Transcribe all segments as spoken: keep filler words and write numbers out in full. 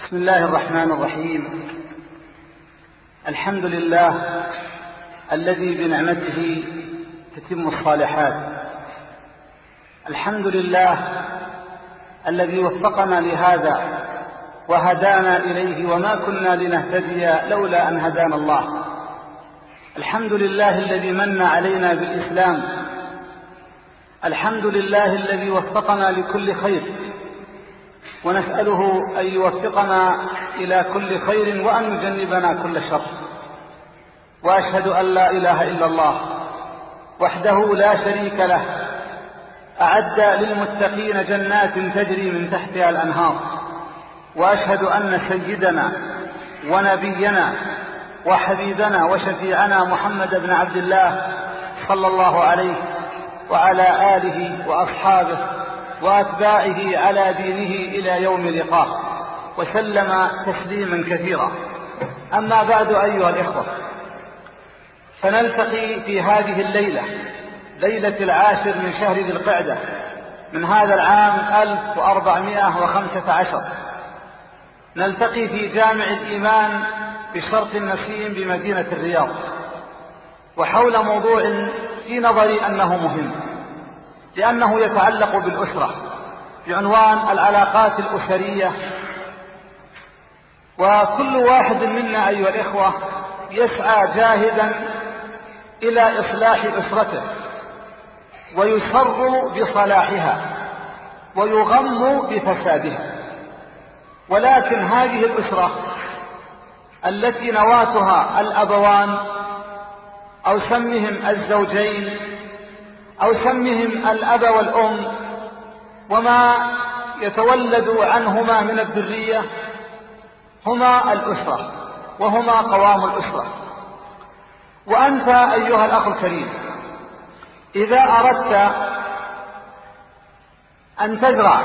بسم الله الرحمن الرحيم. الحمد لله الذي بنعمته تتم الصالحات. الحمد لله الذي وفقنا لهذا وهدانا إليه وما كنا لنهتدي لولا أن هدانا الله. الحمد لله الذي من علينا بالإسلام. الحمد لله الذي وفقنا لكل خير، ونسأله أن يوفقنا إلى كل خير وأن يجنبنا كل شر. وأشهد أن لا إله إلا الله وحده لا شريك له، أعد للمتقين جنات تجري من تحتها الأنهار. وأشهد أن سيدنا ونبينا وحبيبنا وشفيعنا محمد بن عبد الله صلى الله عليه وعلى آله وأصحابه وأتباعه على دينه إلى يوم لقاه، وسلم تسليما كثيرا. أما بعد أيها الإخوة، فنلتقي في هذه الليلة، ليلة العاشر من شهر ذي القعدة من هذا العام ألف وأربعمائة وخمسة عشر، نلتقي في جامع الإيمان بشرق النسيم بمدينة الرياض، وحول موضوع في نظري أنه مهم، لأنه يتعلق بالأسرة، بعنوان العلاقات الأسرية. وكل واحد منا أيها الإخوة يسعى جاهدا إلى إصلاح أسرته، ويسر بصلاحها ويغم بفسادها. ولكن هذه الأسرة التي نواتها الأبوان أو سمهم الزوجين أو سمهم الأب والأم وما يتولد عنهما من الذرية، هما الأسرة وهما قوام الأسرة. وأنت أيها الأخ الكريم، إذا أردت أن تزرع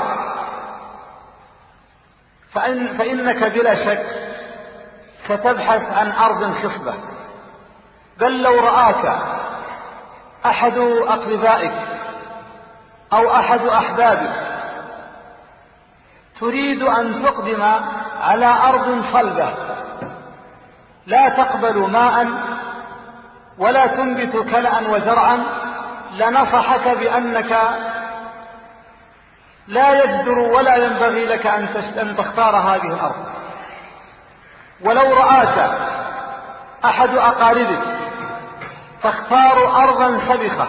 فإن فإنك بلا شك ستبحث عن أرض خصبة، بل لو رآك أحد أقربائك أو أحد أحبابك تريد أن تقدم على أرض صلبة لا تقبل ماء ولا تنبت كلأ وزرعا، لنصحك بأنك لا يجدر ولا ينبغي لك أن تختار هذه الأرض. ولو رآك أحد أقاربك تختار أرضا سبخة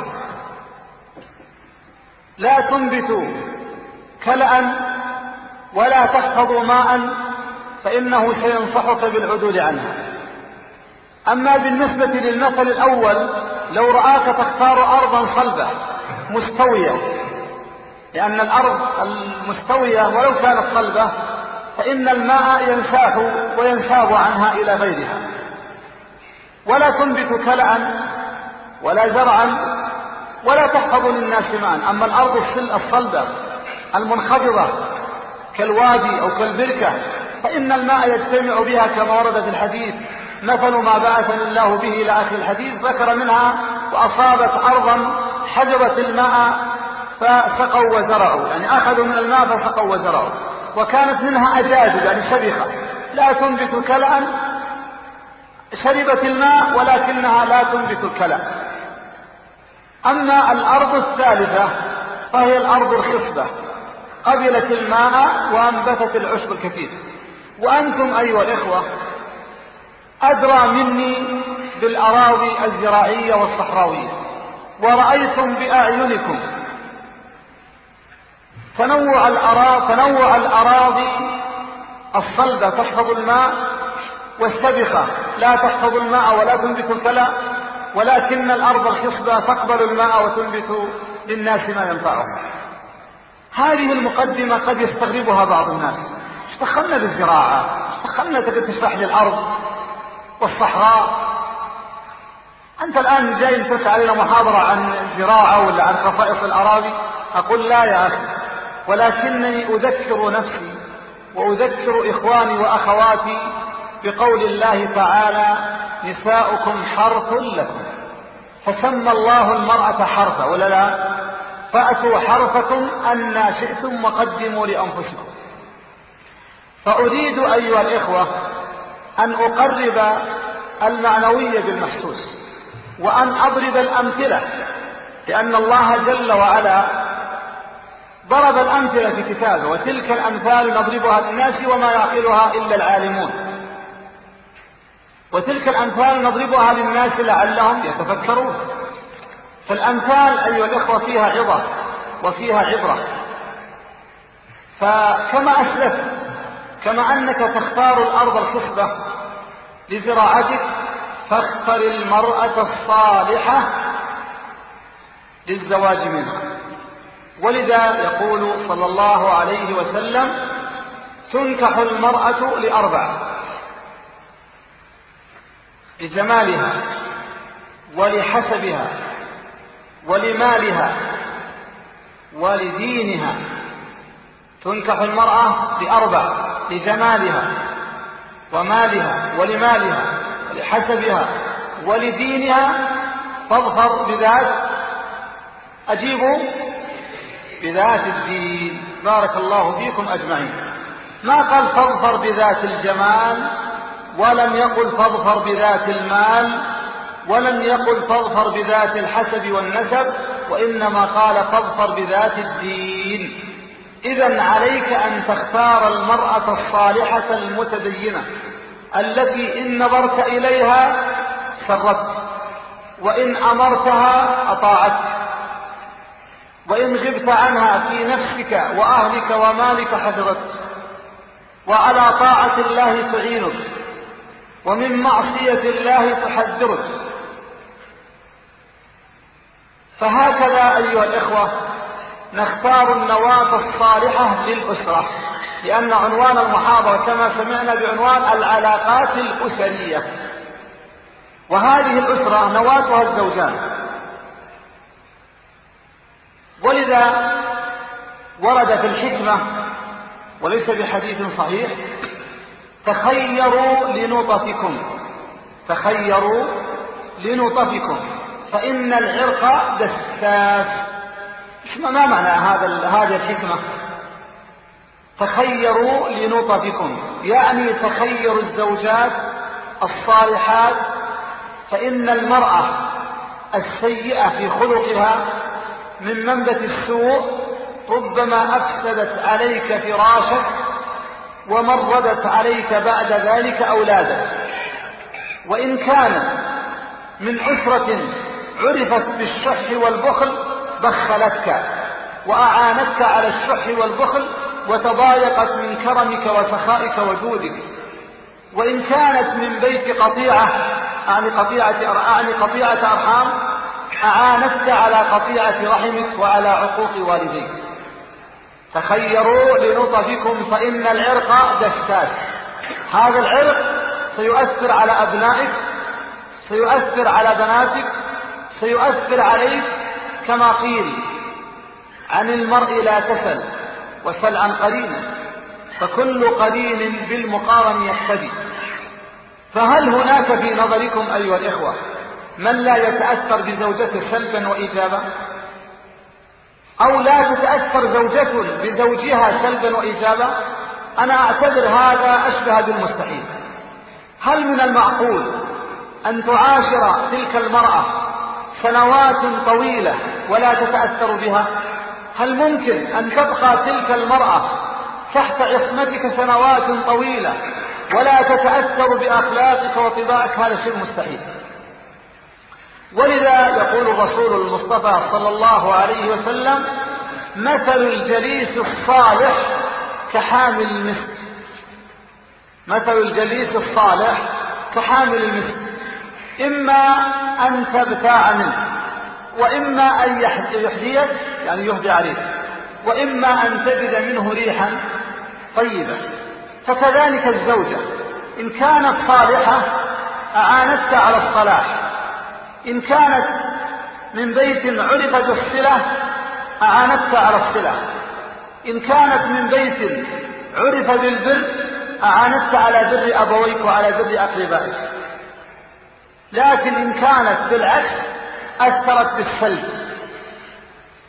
لا تنبت كلأ ولا تحفظ ماء، فإنه سينصحك بالعدول عنها. أما بالنسبة للمثل الأول، لو رآك تختار أرضا صلبة مستوية، لأن الأرض المستوية ولو كانت صلبة فإن الماء ينساح وينساب عنها إلى غيرها، ولا تنبت كلأ ولا زرعا ولا تحفظ للناس ماء. أما الأرض الصلبة المنخفضة كالوادي أو كالبركة فإن الماء يجتمع بها كما ورد في الحديث: مثل ما بعثني الله به إلى آخر الحديث. ذكر منها: وأصابت أرضا حجبت الماء فسقوا وزرعوا، يعني أخذوا من الماء فسقوا وزرعوا. وكانت منها أجاجب، يعني شبخة لا تنبت كلأ، شربت الماء ولكنها لا تنبت الكلأ. أما الأرض الثالثة فهي الأرض الخصبة، قبلت الماء وأنبتت العشب الكثير. وأنتم أيها الإخوة أدرى مني بالأراضي الزراعية والصحراوية، ورأيتم بأعينكم تنوع الأراضي تنوع الأراضي الصلبة تحفظ الماء، والسبخة لا تحفظ الماء ولا تنبت الكلأ، ولكن الأرض الخصبة تقبل الماء وتنبت للناس ما ينفعهم. هذه المقدمة قد يستغربها بعض الناس: اشتغلنا بالزراعة، اشتغلنا تشرح لي الأرض والصحراء، أنت الآن جاي تفتح علينا محاضرة عن الزراعة ولا عن خصائص الأراضي؟ أقول: لا يا أخي، ولكنني أذكر نفسي وأذكر إخواني وأخواتي بقول الله تعالى: نساؤكم حرث لكم، فسمى الله المرأة حرثا ولا لا؟ فأتوا حرثكم أن شئتم وقدموا لأنفسكم. فأريد أيها الإخوة أن أقرب المعنوية بالمحسوس، وأن أضرب الأمثلة، لأن الله جل وعلا ضرب الأمثلة في كتابه، وتلك الأمثال نضربها للناس وما يعقلها إلا العالمون. وتلك الأمثال نضربها للناس لعلهم يتفكرون. فالأمثال أيها الإخوة فيها عظة وفيها عبرة. فكما أسلفت، كما أنك تختار الأرض الخصبة لزراعتك، فاختر المرأة الصالحة للزواج منها. ولذا يقول صلى الله عليه وسلم: تنكح المرأة لأربع: لجمالها، ولحسبها، ولمالها، ولدينها. تنكح المرأة لأربع: لجمالها، ومالها، ولمالها، ولحسبها، ولدينها. فاظفر بذات، أجيبوا بذات الدين. بارك الله فيكم أجمعين. ما قال فاظفر بذات الجمال، ولم يقل فاظفر بذات المال، ولم يقل فاظفر بذات الحسب والنسب، وإنما قال فاظفر بذات الدين. إذن عليك أن تختار المرأة الصالحة المتدينة التي إن نظرت إليها سرت، وإن أمرتها أطاعتك، وإن غبت عنها في نفسك وأهلك ومالك حفظتك، وعلى طاعة الله تعينك، ومن معصية الله تحذرك. فهكذا أيها الإخوة نختار النواة الصالحة للأسرة، لأن عنوان المحاضرة كما سمعنا بعنوان العلاقات الأسرية، وهذه الأسرة نواتها الزوجان. ولذا ورد في الحكمة وليس بحديث صحيح: تخيروا لنطفكم، تخيروا لنطفكم فإن العرق دساس. ما معنى هذا هذه الحكمة؟ تخيروا لنطفكم يعني تخيروا الزوجات الصالحات، فإن المرأة السيئة في خلقها من منبت السوء ربما أفسدت عليك فراشك ومرضت عليك بعد ذلك أولادك. وإن كانت من أسرة عرفت بالشح والبخل بخلتك وأعانتك على الشح والبخل وتضايقت من كرمك وسخائك وجودك. وإن كانت من بيت قطيعة أعني قطيعة أعني قطيعة أرحام أعانتك على قطيعة رحمك وعلى عقوق والديك. تخيروا لنطفكم فإن العرق دساس. هذا العرق سيؤثر على أبنائك، سيؤثر على بناتك، سيؤثر عليك، كما قيل: عن المرء لا تسل وسل عن قرينه، فكل قرين بالمقارن يقتدي. فهل هناك في نظركم أيها الإخوة من لا يتأثر بزوجته سلبا وإيجابا؟ أو لا تتأثر زوجة بزوجها سلبا وإيجابا؟ أنا أعتبر هذا أشبه بالمستحيل. هل من المعقول أن تعاشر تلك المرأة سنوات طويلة ولا تتأثر بها؟ هل ممكن أن تبقى تلك المرأة تحت عصمتك سنوات طويلة ولا تتأثر بأخلاقك وطباعك؟ هذا شيء مستحيل. ولذا يقول الرسول المصطفى صلى الله عليه وسلم: مثل الجليس الصالح كحامل المسك. مثل الجليس الصالح كحامل المسك، إما أن تبتاع منه، وإما أن يحديك يعني يهدي عليك، وإما أن تجد منه ريحا طيبة. فكذلك الزوجة إن كانت صالحة أعانتك على الصلاح، إن كانت من بيت عرف بالصلة أعانتك على الصلة، إن كانت من بيت عرف بالبر أعانتك على بر أبويك وعلى بر أقربائك. لكن إن كانت بالعكس أثرت بالسلب.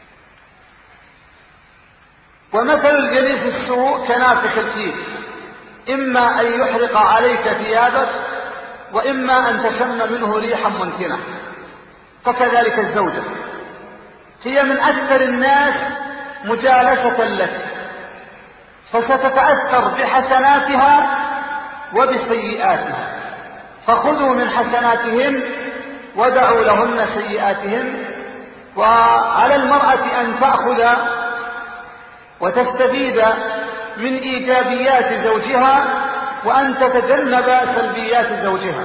ومثل الجليس السوء كنافخ الكير، إما أن يحرق عليك ثيابك، وإما أن تشم منه ريحا منتنة. فكذلك الزوجة هي من أكثر الناس مجالسة لك، فستتأثر بحسناتها وبسيئاتها، فخذوا من حسناتهن ودعوا لهن سيئاتهن. وعلى المرأة أن تأخذ وتستفيد من إيجابيات زوجها، وأن تتجنب سلبيات زوجها.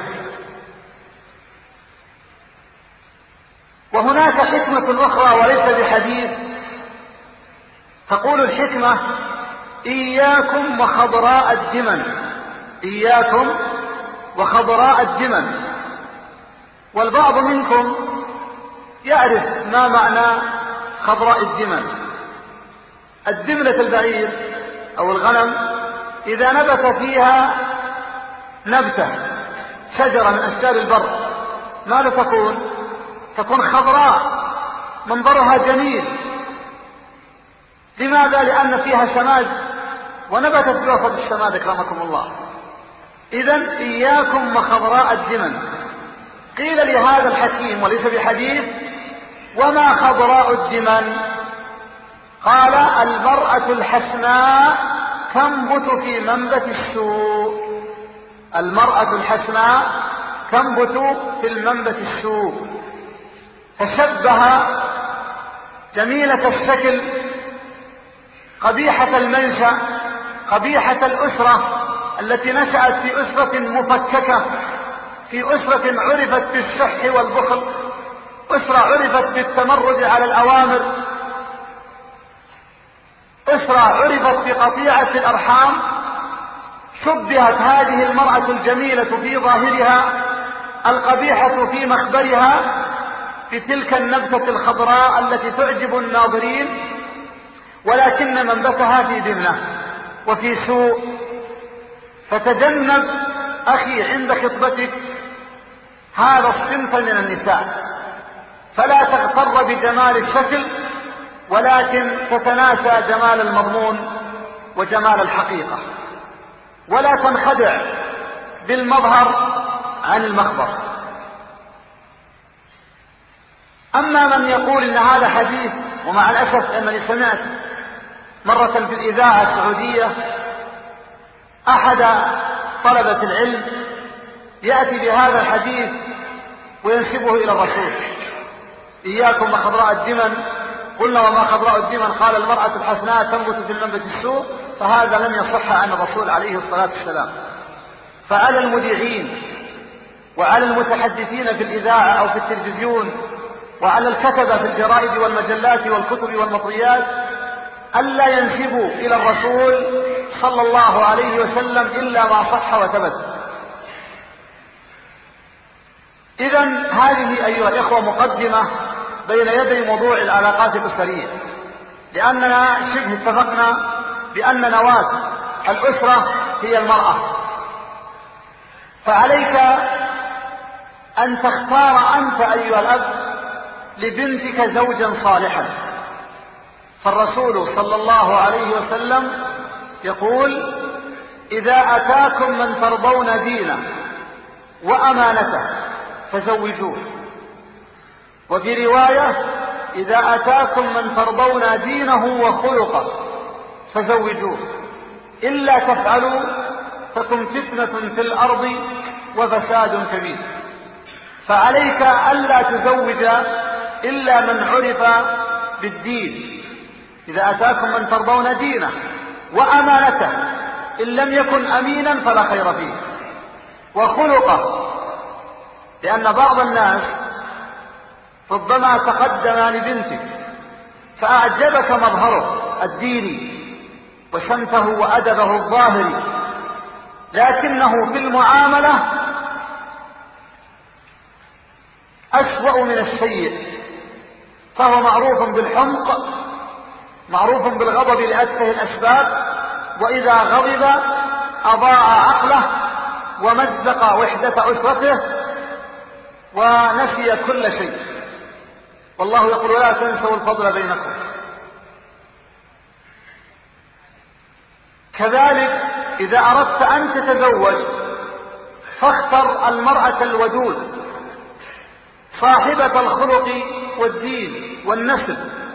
وهناك حكمة أخرى وليس بحديث، تقول الحكمة: إياكم وخضراء الدمن، إياكم وخضراء الدمن. والبعض منكم يعرف ما معنى خضراء الدمن. الدمنة البعير أو الغنم إذا نبت فيها نبتة شجرة من أشجار البر ماذا تكون؟ تكون خضراء منظرها جميل. لماذا؟ لأن فيها سماد ونبتت بوسط السماد أكرمكم الله. إذن إياكم وخضراء الدمن. قيل لهذا الحكيم وليس بحديث: وما خضراء الدمن؟ قال: المرأة الحسناء تنبت في منبت السوء. المرأة الحسناء تنبت في المنبت السوء. فشبه جميلة الشكل، قبيحة المنشأ، قبيحة الأسرة التي نشأت في أسرة مفككة، في أسرة عرفت بالشح والبخل، أسرة عرفت بالتمرد على الأوامر، أسرة عرفت بقطيعة الأرحام. شبهت هذه المرأة الجميلة في ظاهرها، القبيحة في مخبرها، بتلك النبتة الخضراء التي تعجب الناظرين، ولكن منبتها في دمنة وفي سوء. فتجنب أخي عند خطبتك هذا الصنف من النساء، فلا تغتر بجمال الشكل، ولكن تتناسى جمال المضمون وجمال الحقيقة، ولا تنخدع بالمظهر عن المخبر. أما من يقول إن هذا حديث، ومع الأسف أنني سمعت مرة في الإذاعة السعودية أحد طلبة العلم يأتي بهذا الحديث وينسبه إلى الرسول: إياكم وخضراء الدمن. قلنا: وما خضراء الدمن؟ قال: المرأة الحسناء تنبت في المنبت السوء. فهذا لم يصح عن الرسول عليه الصلاة والسلام. فعلى المذيعين وعلى المتحدثين في الإذاعة أو في التلفزيون وعلى الكتبة في الجرائد والمجلات والكتب والمطريات ألا ينسبوا إلى الرسول صلى الله عليه وسلم إلا ما صح وثبت. إذن هذه أيها الإخوة مقدمة بين يدي موضوع العلاقات الأسرية، لأننا شبه اتفقنا بأن نواة الأسرة هي المرأة. فعليك أن تختار أنت أيها الأب لبنتك زوجا صالحا. فالرسول صلى الله عليه وسلم يقول: إذا أتاكم من ترضون دينه وأمانته فزوجوه. وفي رواية: إذا أتاكم من ترضون دينه وخلقه فزوجوه، إلا تفعلوا تكن فتنة في الأرض وفساد كبير. فعليك ألا تزوج إلا من عرف بالدين. إذا أتاكم من ترضون دينه وأمانته، إن لم يكن أمينا فلا خير فيه، وخلقه، لأن بعض الناس ربما تقدم لبنتك فأعجبك مظهره الديني وسمته وأدبه الظاهري، لكنه في المعاملة أسوأ من السيء. فهو معروف بالحمق، معروف بالغضب لأتفه الأسباب، وإذا غضب أضاع عقله ومزق وحدة أسرته ونسي كل شيء. والله يقول: لا تنسوا الفضل بينكم. كذلك إذا أردت أن تتزوج فاختر المرأة الودود صاحبة الخلق والدين والنسب.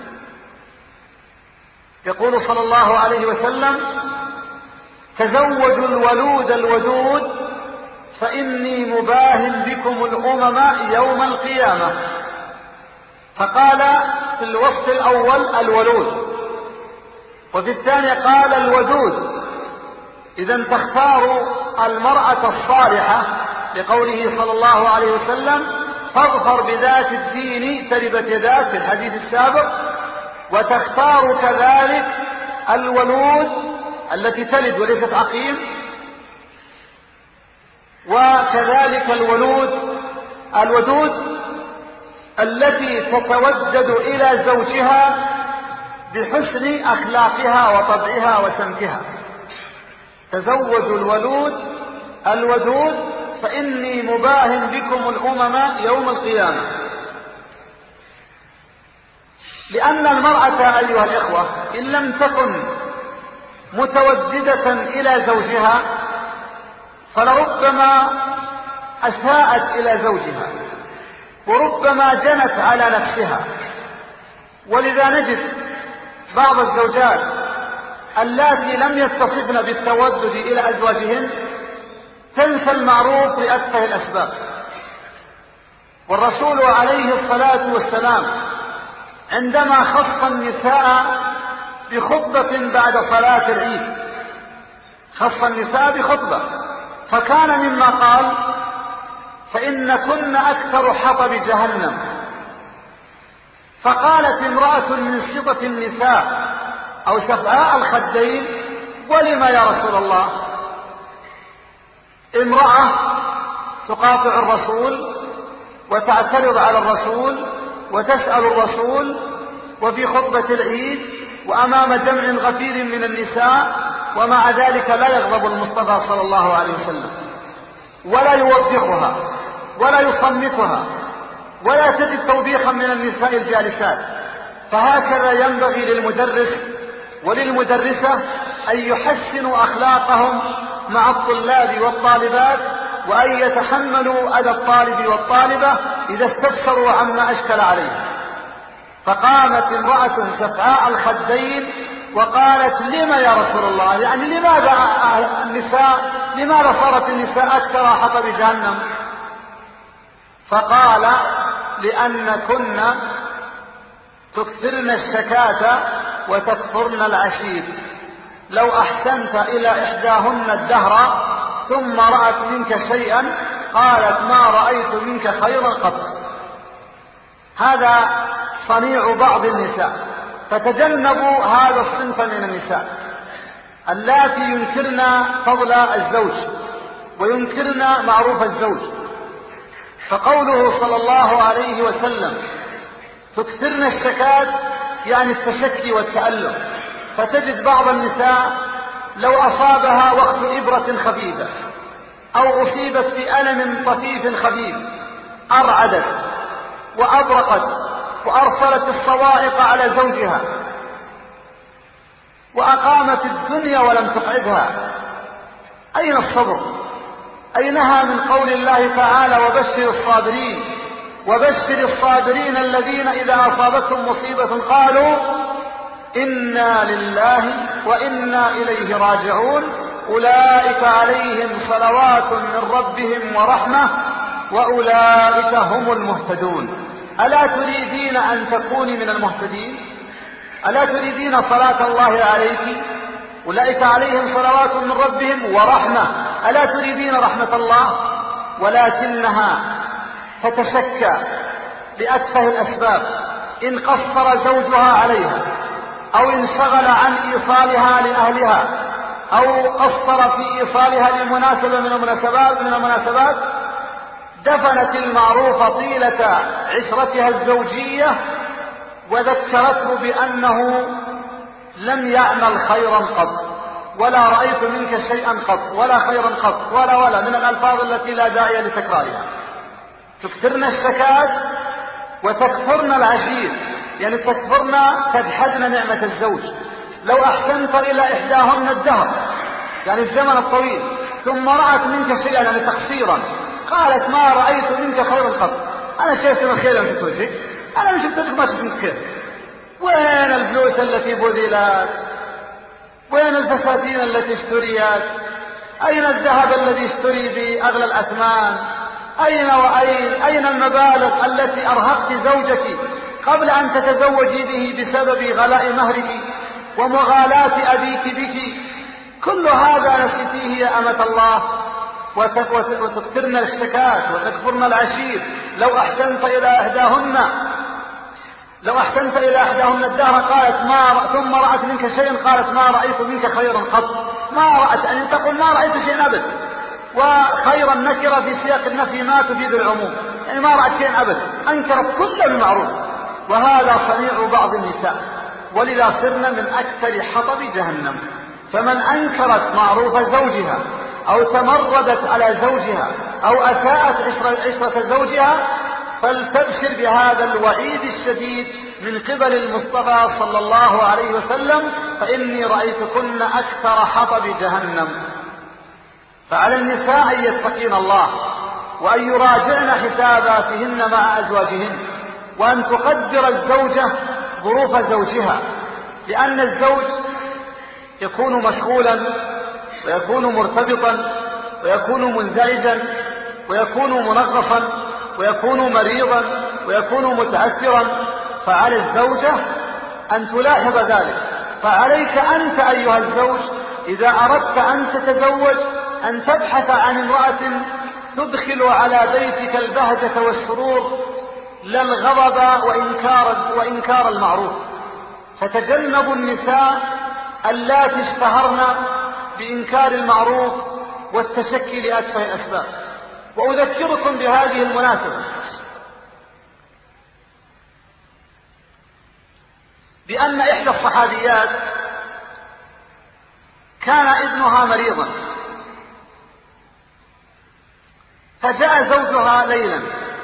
يقول صلى الله عليه وسلم: تزوجوا الولود الودود فإني مباهن بكم الأمم يوم القيامة. فقال في الوصف الأول الولود، وفي الثاني قال الودود. إذا تختاروا المرأة الصالحة لقوله صلى الله عليه وسلم: فاظفر بذات الدين تربت يداك في الحديث السابق. وتختار كذلك الولود التي تلد وليست عقيم، وكذلك الولود الودود التي تتودد إلى زوجها بحسن أخلاقها وطبعها وسمتها. تزوجوا الولود الودود فإني مباهن بكم الأمم يوم القيامة. لأن المرأة أيها الإخوة إن لم تكن متوددة إلى زوجها فلربما أساءت إلى زوجها، وربما جنت على نفسها. ولذا نجد بعض الزوجات اللاتي لم يتصفن بالتودد إلى أزواجهن تنسى المعروف لأتفه الأسباب. والرسول عليه الصلاة والسلام عندما خص النساء بخطبة بعد صلاة العيد، خص النساء بخطبة، فكان مما قال: فإن كن أكثر حطب جهنم. فقالت امرأة من شطة النساء أو شفعاء الخدين: ولما يا رسول الله؟ امرأة تقاطع الرسول وتعترض على الرسول وتسأل الرسول وفي خطبة العيد وأمام جمع غفير من النساء، ومع ذلك لا يغضب المصطفى صلى الله عليه وسلم ولا يوبخها ولا يصمتها ولا تجد توبيخا من النساء الجالسات. فهكذا ينبغي للمدرس وللمدرسة أن يحسنوا أخلاقهم مع الطلاب والطالبات، وأن يتحملوا أذى الطالب والطالبة إذا استفسروا عما أشكل عليه. فقامت امرأة شفعاء الخدين وقالت: لما يا رسول الله؟ يعني لماذا النساء لماذا صارت النساء أكثر حطب جهنم؟ فقال: لأن كنا تكثرن الشكاة وتكفرن العشير. لو أحسنت إلى إحداهن الدهر ثم رأت منك شيئا قالت: ما رأيت منك خيرا قط. هذا صنيع بعض النساء، فتجنبوا هذا الصنف من النساء اللاتي ينكرن فضل الزوج وينكرن معروف الزوج. فقوله صلى الله عليه وسلم: تكثرن الشكاة، يعني التشكي والتألم. فتجد بعض النساء لو أصابها وقت إبرة خفيفة أو أصيبت بألم طفيف خفيف أرعدت وأبرقت وأرسلت الصواعق على زوجها وأقامت الدنيا ولم تقعدها. أين الصبر؟ أينها من قول الله تعالى: وبشر الصابرين وبشر الصابرين الذين إذا أصابتهم مصيبة قالوا إنا لله وإنا إليه راجعون أولئك عليهم صلوات من ربهم ورحمة وأولئك هم المهتدون. ألا تريدين أن تكوني من المهتدين؟ ألا تريدين صلاة الله عليك؟ أولئك عليهم صلوات من ربهم ورحمة. ألا تريدين رحمة الله؟ ولكنها تتشكى لأتفه الأسباب. إن قصر زوجها عليها أو انشغل عن إيصالها لأهلها أو قصر في إيصالها لمناسبة من المناسبات من المناسبات دفنت المعروف طيلة عشرتها الزوجية وذكرته بأنه لم يعمل خيرا قط، ولا رأيت منك شيئا قط، ولا خيرا قط، ولا ولا من الألفاظ التي لا داعي لتكرارها. تكثرن الشكاة وتكفرن العشير، يعني تكفرن تجحدن نعمة الزوج. لو أحسنت إلى إحداهن الدهر يعني الزمن الطويل، ثم رأت منك شيئا يعني تقصيرا، قالت ما رأيت منك خيرا قط، أنا شايف من خير لم تتوجه، أنا مش شفت ما شفت منك خير. وين الفلوس التي بذلت؟ وين الفساتين التي اشتريت؟ أين الذهب الذي اشتري بأغلى الأثمان؟ أين وأين أين المبالغ التي أرهقت زوجك قبل أن تتزوجي به بسبب غلاء مهرك ومغالاة أبيك بك؟ كل هذا نسيتيه يا أمة الله، وتكثرن الشكات وتكفرن العشير. لو أحسنت إلى إحداهن لو أحسنت إلى إحداهن الدهر قالت ما ثم رأت منك شيئا قالت ما رأيت منك خيرا قط. ما رأت أن تقول ما رأيت شيئا أبدا، وخيرا نكرة في سياق النفي ما تفيد العموم، يعني ما رأت شيئا أبدا، أنكرت كل المعروف. وهذا صنيع بعض النساء، ولذا صرنا من أكثر حطب جهنم. فمن أنكرت معروف زوجها أو تمردت على زوجها أو أساءت عشرة زوجها فلتبشر بهذا الوعيد الشديد من قبل المصطفى صلى الله عليه وسلم، فإني رأيتكن أكثر حطب جهنم. فعلى النساء أن يتقين الله وأن يراجعن حساباتهن مع أزواجهن، وأن تقدر الزوجة ظروف زوجها، لأن الزوج يكون مشغولا ويكون مرتبطا ويكون منزعجا ويكون منغصا ويكون مريضا ويكون متأثرا، فعلى الزوجة أن تلاحظ ذلك. فعليك أنت أيها الزوج إذا أردت أن تتزوج أن تبحث عن امرأة تدخل على بيتك البهجة والسرور لا الغضب وإنكار, وإنكار المعروف. فتجنبوا النساء اللاتي اشتهرن بإنكار المعروف والتشكي لأتفه الأسباب. وأذكركم بهذه المناسبة بأن إحدى الصحابيات كان ابنها مريضا، فجاء زوجها ليلا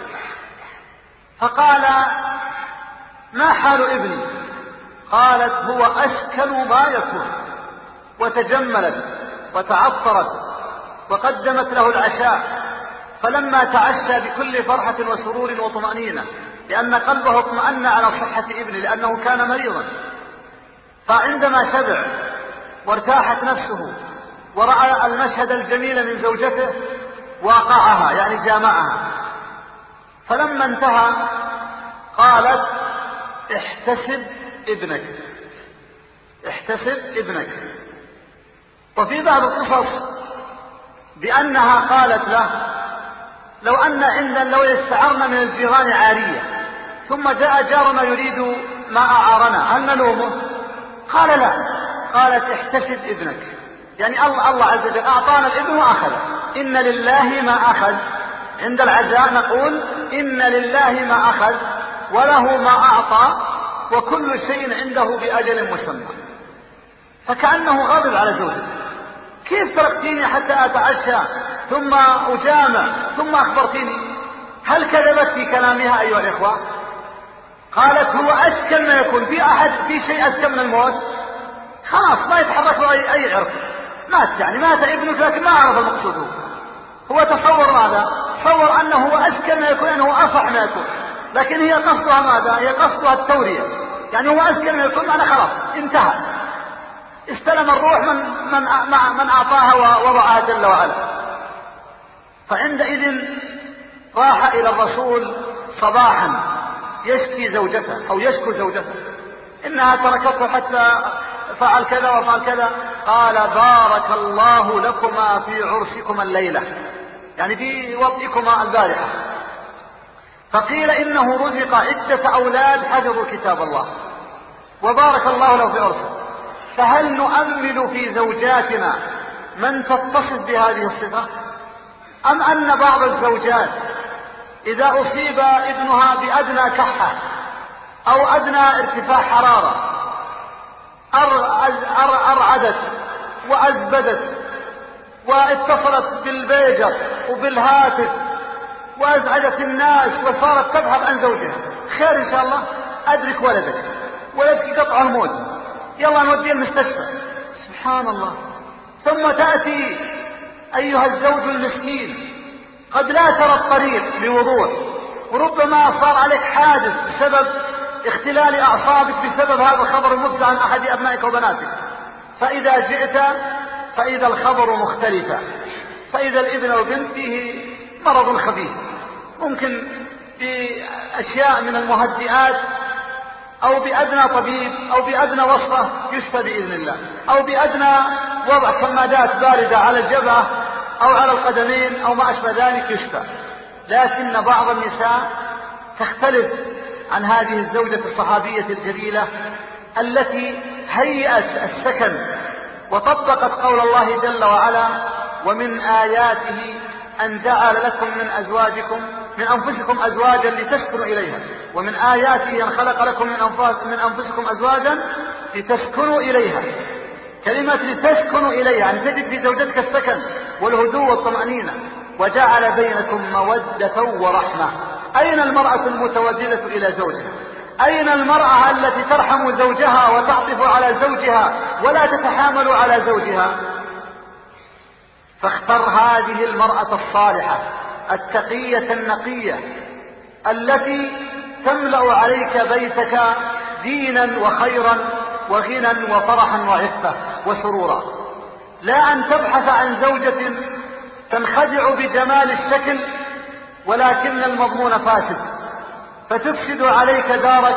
فقال ما حال ابني؟ قالت هو أشكل ما يكون، وتجملت وتعطرت وقدمت له العشاء، فلما تعشى بكل فرحة وسرور وطمأنينة لأن قلبه اطمأن على صحة ابنه لأنه كان مريضا، فعندما شبع وارتاحت نفسه ورأى المشهد الجميل من زوجته واقعها يعني جامعها، فلما انتهى قالت احتسب ابنك احتسب ابنك. وفي بعض القصص بأنها قالت له لو أن عندنا لو استعرنا من الجيران عارية ثم جاء جارنا يريد ما أعارنا هل نلومه؟ قال لا. قالت احتسب ابنك، يعني الله, الله عز وجل أعطانا الابن وأخذ، إن لله ما أخذ. عند العزاء نقول إن لله ما أخذ وله ما أعطى وكل شيء عنده بأجل مسمى. فكأنه غضب على زوجه، كيف تركتيني حتى أتعشى ثم أجامع ثم أخبرتيني؟ هل كذبت في كلامها أيها الإخوة؟ قالت هو أسكن ما يكون، في أحد في شيء أسكن من الموت؟ خلاص ما يتحرك له أي, أي عرق، مات يعني مات ابنك لكن ما عرف المقصود. هو هو تصور ماذا؟ تصور أنه هو أسكن ما يكون، أنه أصح ما يكون، لكن هي قصدها ماذا؟ هي قصدها التورية، يعني هو أسكن ما يكون أنا خلاص انتهى، استلم الروح من, من, من أعطاها ووضعها جل وعلا. فعندئذ راح إلى الرسول صباحا يشكي زوجته أو يشكو زوجته إنها تركته حتى فعل كذا وفعل كذا. قال بارك الله لكما في عرسكما الليلة، يعني في وضعكما البارحة. فقيل إنه رزق عدة أولاد حفظوا كتاب الله وبارك الله له في عرسه. فهل نؤمل في زوجاتنا من تتصف بهذه الصفة، أم أن بعض الزوجات إذا أصيب ابنها بأدنى كحة أو أدنى ارتفاع حرارة أرعدت وأزبدت واتصلت بالبيجر وبالهاتف وأزعجت الناس وصارت تبحث عن زوجها؟ خير إن شاء الله، أدرك ولدك ولدك قطع الموت، يلا نوديه المستشفى. سبحان الله، ثم تأتي أيها الزوج المسكين قد لا ترى الطريق بوضوح، وربما صار عليك حادث بسبب اختلال أعصابك بسبب هذا الخبر المفزع عن أحد أبنائك وبناتك، فإذا جئت فإذا الخبر مختلفا، فإذا الابن أو البنت فيه مرض خبيث، ممكن بأشياء من المهدئات أو بأدنى طبيب أو بأدنى وصفة يشفى بإذن الله، أو بأدنى وضع كمادات باردة على الجبهة أو على القدمين أو ما أشبه ذلك يشفى. لكن بعض النساء تختلف عن هذه الزوجة الصحابية الجليلة التي هيأت السكن وطبقت قول الله جل وعلا: ومن آياته أن جعل لكم من أزواجكم من أنفسكم أزواجا لتسكنوا إليها، ومن آياته أن خلق لكم من أنفسكم أزواجا لتسكنوا إليها. كلمة لتسكنوا إليها يعني تجد في زوجتك السكن والهدوء والطمأنينة. وجعل بينكم مودة ورحمة. أين المرأة المتوددة إلى زوجها؟ أين المرأة التي ترحم زوجها وتعطف على زوجها ولا تتحامل على زوجها؟ فاختر هذه المرأة الصالحة التقية النقية التي تملأ عليك بيتك دينا وخيرا وغنى وفرحا وعفة وسرورا، لا أن تبحث عن زوجة تنخدع بجمال الشكل ولكن المضمون فاسد، فتفسد عليك دارك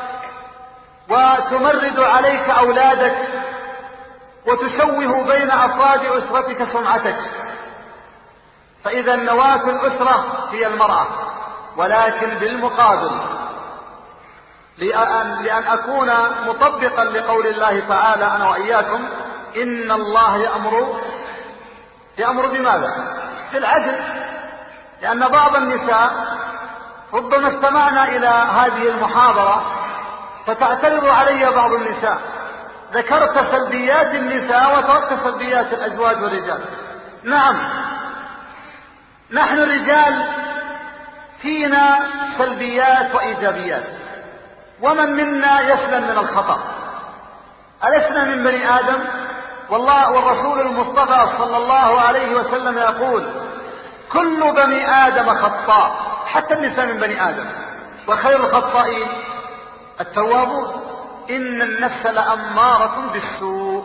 وتمرد عليك أولادك وتشوه بين أفراد أسرتك سمعتك. فإذا النواة الأسرة هي المرأة، ولكن بالمقابل لأن, لأن أكون مطبقا لقول الله تعالى أنا وإياكم: إن الله يأمر يأمر بماذا؟ بالعدل. لأن بعض النساء ربما استمعنا إلى هذه المحاضرة فتعترض علي بعض النساء: ذكرت سلبيات النساء وتركت سلبيات الأزواج والرجال. نعم، نحن الرجال فينا سلبيات وإيجابيات، ومن منا يسلم من الخطأ؟ ألسنا من بني آدم؟ والله والرسول المصطفى صلى الله عليه وسلم يقول: كل بني آدم خطاء، حتى النساء من بني آدم، وخير الخطائين التوابون، إن النفس لأمارة بالسوء.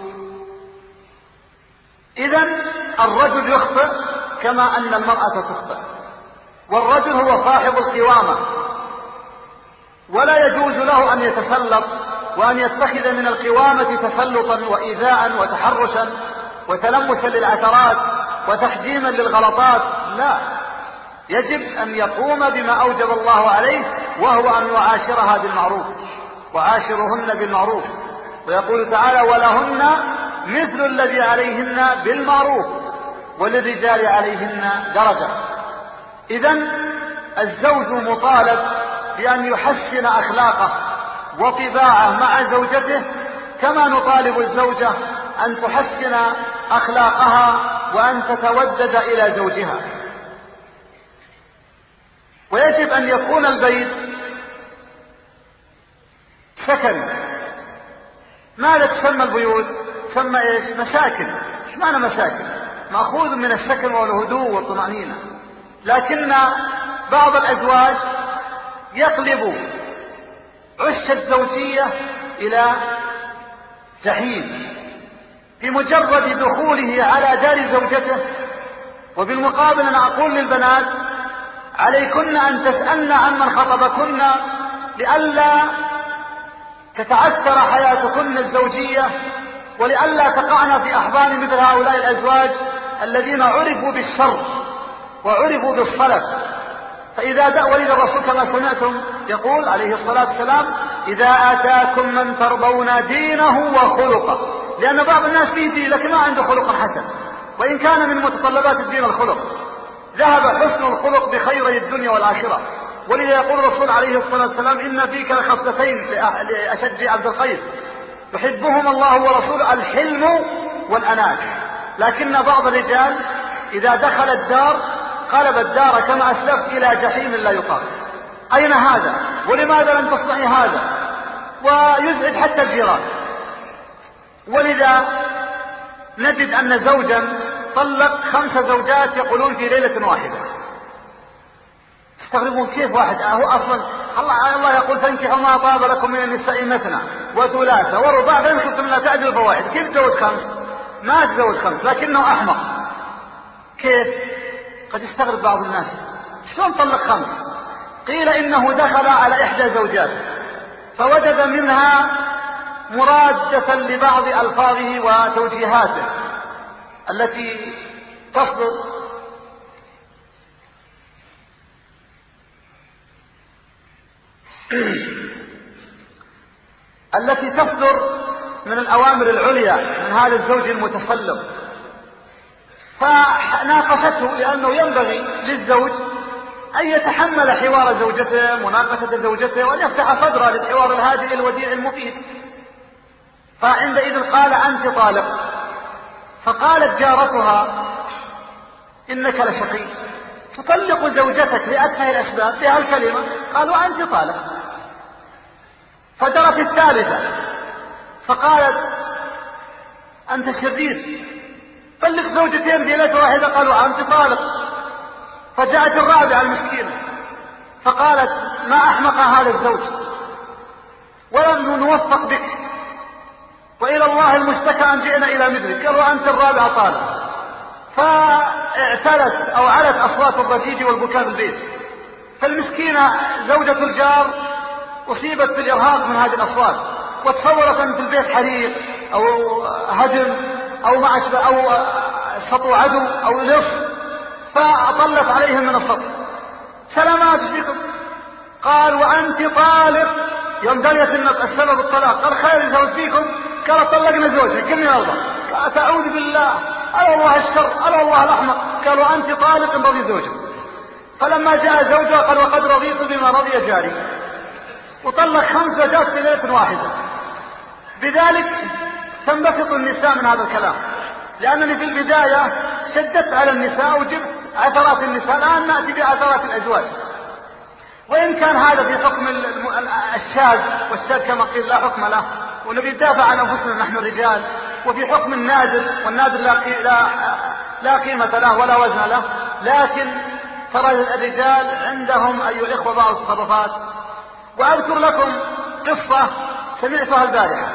إذن الرجل يخطئ كما أن المرأة تخطئ، والرجل هو صاحب القوامة، ولا يجوز له أن يتسلط وأن يتخذ من القوامة تسلطا وإيذاء وتحرشا وتلمسا للعثرات وتحجيما للغلطات. لا، يجب أن يقوم بما أوجب الله عليه، وهو أن يعاشرها بالمعروف، وعاشرهن بالمعروف. ويقول تعالى: ولهن مثل الذي عليهن بالمعروف وللرجال عليهن درجة. إذن الزوج مطالب بأن يحسن أخلاقه وطباعه مع زوجته، كما نطالب الزوجة أن تحسن أخلاقها وأن تتودد إلى زوجها. ويجب أن يكون البيت سكن. ماذا تسمى البيوت؟ تسمى إيش؟ مساكن. إيش معنى مساكن؟ مأخوذ من السكن والهدوء والطمأنينة. لكن بعض الأزواج يقلب عش الزوجية إلى جحيم بمجرد دخوله على دار زوجته. وبالمقابل أنا أقول للبنات: عليكن أن تسألن عمن خطبكن لئلا تتعثر حياتكن الزوجية، ولئلا تقعن في أحضان مثل هؤلاء الأزواج الذين عرفوا بالشر وعرفوا بالصلف. فإذا دأ ولد الرسول كما سمعتم يقول عليه الصلاة والسلام: إذا آتاكم من ترضون دينه وخلقه. لأن بعض الناس فيه دين لكن ما عنده خلق حسن، وإن كان من متطلبات الدين الخلق. ذهب حسن الخلق بخيري الدنيا والآخرة. ولذا يقول الرسول عليه الصلاة والسلام: إن فيك لخصلتين لأشد عبد القيس يحبهما الله ورسوله: الحلم والأنات. لكن بعض الرجال إذا دخل الدار قلب الدار كما أسلفت إلى جحيم لا يقام. أين هذا؟ ولماذا لم تصنعي هذا؟ ويزعج حتى الجيران. ولذا نجد أن زوجا طلق خمس زوجات يقولون في ليلة واحدة. تستغربون كيف واحد هو أصلا الله, الله يقول فانكحوا ما طاب لكم من النساء مثنى وثلاثة ورباع فإن خفتم لا تعدلوا فواحد. كيف تزوج خمس؟ ما تزوج خمس، لكنه أحمق. كيف؟ قد يستغرب بعض الناس شلون طلق خمس؟ قيل إنه دخل على إحدى زوجاته فوجد منها مرادة لبعض ألفاظه وتوجيهاته التي تصدر التي تصدر من الأوامر العليا من هذا الزوج المتسلط. فناقشته لأنه ينبغي للزوج أن يتحمل حوار زوجته، مناقشة زوجته، وأن يفتح صدره للحوار الهادئ الوديع المفيد. فعندئذ قال أنت طالق. فقالت جارتها إنك لشقي تطلق زوجتك لأتفه الأسباب بها الكلمة. قالوا أنت طالق. فجرت الثالثة فقالت أنت شرير طلق زوجتين في ليلة واحدة. قالوا أنت طالق. فجاءت الرابعة المسكينة فقالت ما أحمق هذا الزوج ولم نوفق بك وإلى الله المشتكى أن جئنا إلى مثلك. قالوا أنت الرابعة طالق. فاعتلت أو علت أصوات الضجيج والبكاء بالبيت. فالمسكينة زوجة الجار أصيبت بالإرهاق من هذه الأصوات وتصورت أن في البيت حريق أو هدم أو ما أشبه أو سطو عدو أو لص، فأطلت عليهم من السطو. سلامات فيكم. قال وأنت طالق. يوم دليت السبب الطلاق قال خير يزوج فيكم. قال طلقنا زوجك كم يرضى؟ قال أعوذ بالله على الله الشر على الله الأحمق. قالوا أنت طالق رضي زوجك. فلما جاء زوجها قال وقد رضيت بما رضي جاري، وطلق خمس زوجات في ليلة واحدة. بذلك تنبسط النساء من هذا الكلام، لأنني في البداية شددت على النساء وجبت عثرات النساء، الآن نأتي بعثرات الأزواج. وإن كان هذا في حكم الشاذ، والشاذ كما قيل لا حكم له، ونبي ندافع عن أنفسنا نحن الرجال، وفي حكم النادر، والنادر لا, لا, لا قيمة له ولا وزن له. لكن ترى الرجال عندهم أيها الإخوة بعض التصرفات. وأذكر لكم قصة سمعتها البارحة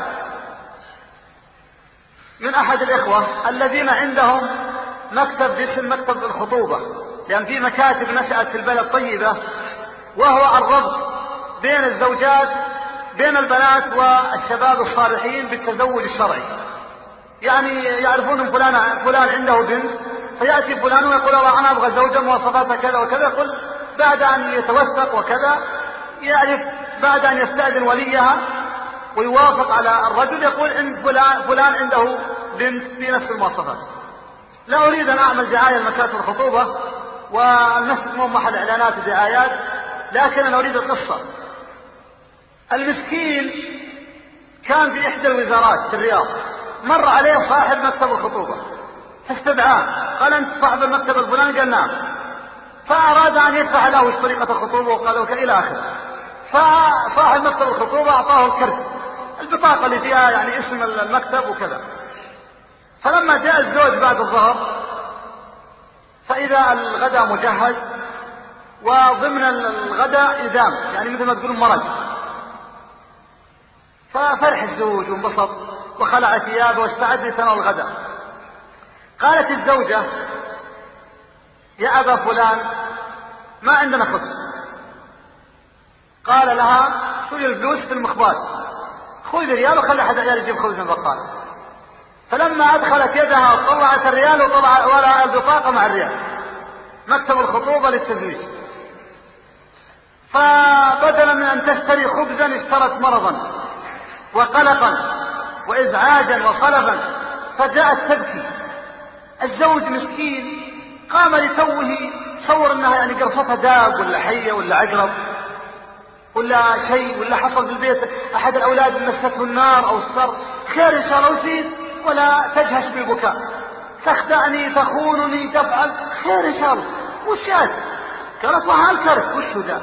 من أحد الإخوة الذين عندهم مكتب باسم مكتب الخطوبة، لأن في مكاتب نشأت في البلد طيبة، وهو الربط بين الزوجات بين البنات والشباب الصالحين بالتزوج الشرعي. يعني يعرفون ان فلان فلان عنده بنت، فيأتي فلان ويقول والله أنا أبغى زوجة مواصفاتها كذا وكذا. يقول بعد أن يتوثق وكذا يعرف بعد أن يستأذن وليها ويوافق على الرجل، يقول إن فلان, فلان عنده بنت في نفس المواصفات. لا أريد أن أعمل دعاية لمكاتب الخطوبة والنفس مو محل إعلانات ودعايات، لكن أنا أريد القصة. المسكين كان في إحدى الوزارات في الرياض، مر عليه صاحب مكتب الخطوبة فاستدعاه، قال أنت صاحب المكتب الفلاني؟ قال نعم. فأراد أن يدفع له وش طريقة الخطوبة وقال وك إلى آخره. فصاحب مكتب الخطوبة أعطاه الكرت، البطاقة اللي فيها يعني اسم المكتب وكذا. فلما جاء الزوج بعد الظهر فإذا الغداء مجهز، وضمن الغداء إدام، يعني مثل ما تقولون مرج. ففرح الزوج وانبسط وخلع ثيابه واستعد لتناول الغداء. قالت الزوجة يا أبا فلان ما عندنا خبز. قال لها شوي الفلوس في المخبات، خذ ريال وخلي أحد عيال يجيب خبز من البقالة. فلما أدخلت يدها طلعت الريال وطلع ولا البطاقة مع الريال، مكتب الخطوبة للتزويج. فبدلا من أن تشتري خبزا اشترت مرضا وقلقا وإزعاجا وصلبا، فجاءت تبكي. الزوج مسكين قام لتوه، تصور انها يعني قرصتها داب ولا حية ولا عقرب ولا شيء، ولا حصل بالبيت احد الاولاد مسته النار او الصر. خير ان شاء الله وزيد، ولا تجهش بالبكاء، تخدعني تخونني تفعل خير ان شاء الله. وش هذا؟ قالت وها الكرت وش ذا؟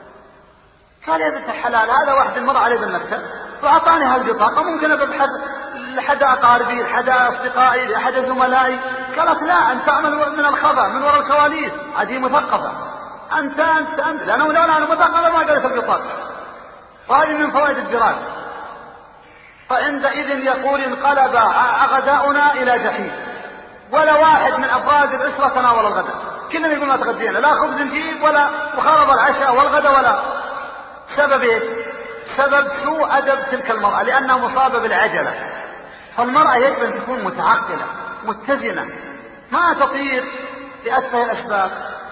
قال يا بنت الحلال هذا واحد مر علي بالمكتب وأعطاني هالبطاقة، ممكن أبحث لحد أقاربي، لحد أصدقائي، لأحد زملائي. قالت لا، أنت تعمل من الخفا من وراء الكواليس، هذه مثقفة. أنت أنت أنت لأنه لو أنا مثقفة ما قالت البطاقة. وهذه من فوائد الدراسة. فعندئذ يقول انقلب غداؤنا إلى جحيم، ولا واحد من أفراد الأسرة تناول الغداء، كلنا يقول ما تغدينا، لا خبز نجيب ولا وخرب العشاء والغداء ولا. سبب ايش؟ سبب سوء أدب تلك المرأة، لأنها مصابة بالعجلة. فالمرأة يجب أن تكون متعقلة متزنة، ما تطير لأسفه الأسباب.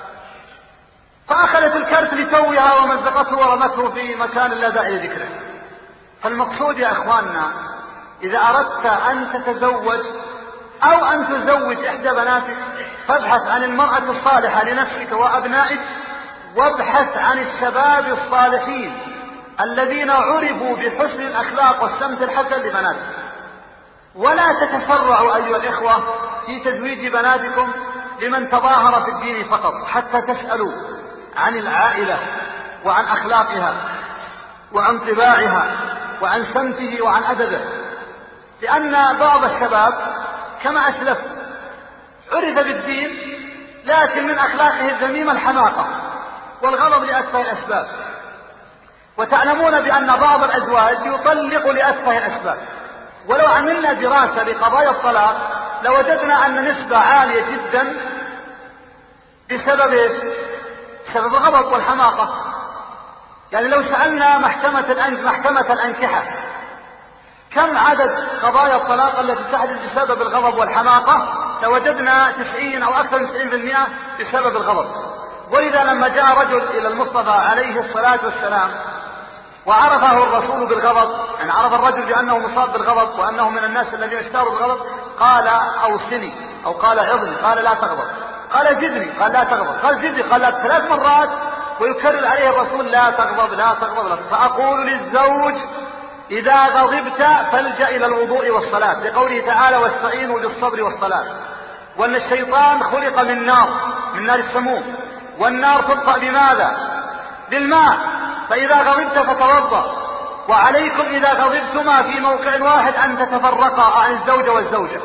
فأخذت الكرت لتوها ومزقته ورمته في مكان لا داعي لذكره. فالمقصود يا أخواننا، إذا أردت أن تتزوج أو أن تزوج إحدى بناتك فابحث عن المرأة الصالحة لنفسك وأبنائك، وابحث عن الشباب الصالحين الذين عرفوا بحسن الأخلاق والسمت الحسن لبناتك. ولا تتسرعوا أيها الإخوة في تزويج بناتكم لمن تظاهر في الدين فقط، حتى تسألوا عن العائلة وعن أخلاقها وعن طباعها وعن سمته وعن أدبه. لأن بعض الشباب كما أسلف عرف بالدين، لكن من أخلاقه الذميمة الحماقة والغضب لأسفه الأسباب. وتعلمون بأن بعض الأزواج يطلق لأسفه الأسباب. ولو عملنا دراسة لقضايا الطلاق لوجدنا أن نسبة عالية جدا بسبب ايش؟ بسبب الغضب والحماقة. يعني لو سألنا محكمة الأنك محكمة الأنكحة كم عدد قضايا الطلاق التي تحدث بسبب الغضب والحماقة، لوجدنا تسعين أو أكثر من تسعين بالمئة بسبب الغضب. ولذا لما جاء رجل إلى المصطفى عليه الصلاة والسلام وعرفه الرسول بالغضب، يعني عرف الرجل بأنه مصاب بالغضب وأنه من الناس الذين اشتهروا بالغضب، قال أوصني أو قال عظني، قال لا تغضب، قال زدني، قال لا تغضب، قال زدني، قال لا، ثلاث مرات ويكرر عليه الرسول لا تغضب لا تغضب لا. فأقول للزوج إذا غضبت فالجأ إلى الوضوء والصلاة، لقوله تعالى واستعينوا بالصبر والصلاة. وأن الشيطان خلق من نار، من نار السموم، والنار تطفأ بماذا؟ بالماء. فإذا غضبت فتوضأ. وعليكم إذا غضبتما في موقع واحد أن تتفرقا عن الزوجة والزوجة.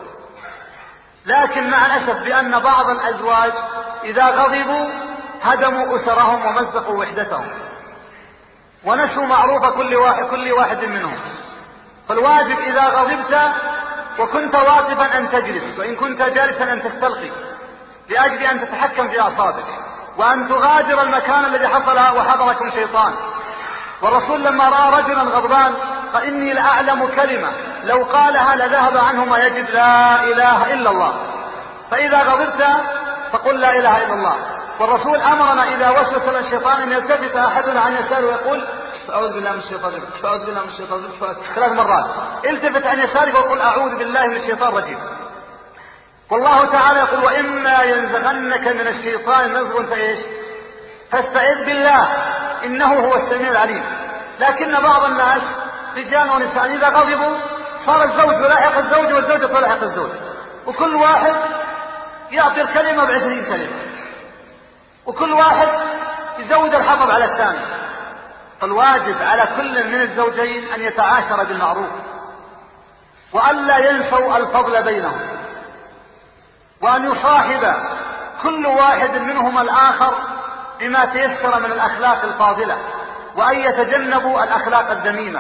لكن مع الأسف بأن بعض الأزواج إذا غضبوا هدموا أسرهم ومزقوا وحدتهم ونسوا معروف كل واحد, كل واحد منهم. فالواجب إذا غضبت وكنت واقفا أن تجلس، وإن كنت جالسا أن تستلقي، لأجل أن تتحكم في أعصابك وأن تغادر المكان الذي حصل وحضركم شيطان. والرسول لما رأى رجلا غضبان قال إني لأعلم كلمة لو قالها لذهب عنه ما يجد لا إله إلا الله. فإذا غضبت فقل لا إله إلا الله. والرسول أمرنا إذا وسوس الشيطان أن يلتفت أحدنا عن يساره ويقول أعوذ بالله من الشيطان الرجيم، أعوذ بالله من الشيطان الرجيم ثلاث مرات. التفت عن يسارك وقل أعوذ بالله من الشيطان الرجيم. والله تعالى يقول وإما ينزغنك من الشيطان نزغ فإيش؟ فاستعذ بالله إنه هو السميع العليم. لكن بعض الناس رجال ونساء إذا غضبوا صار الزوج يلاحق الزوج والزوجة تلاحق الزوج، وكل واحد يعطي الكلمة بعشرين كلمة، وكل واحد يزود الحطب على الثاني. فالواجب على كل من الزوجين أن يتعاشر بالمعروف وألا ينسوا الفضل بينهم، وأن يصاحب كل واحد منهما الآخر بما تيسر من الأخلاق الفاضلة، وأن يتجنبوا الأخلاق الذميمة.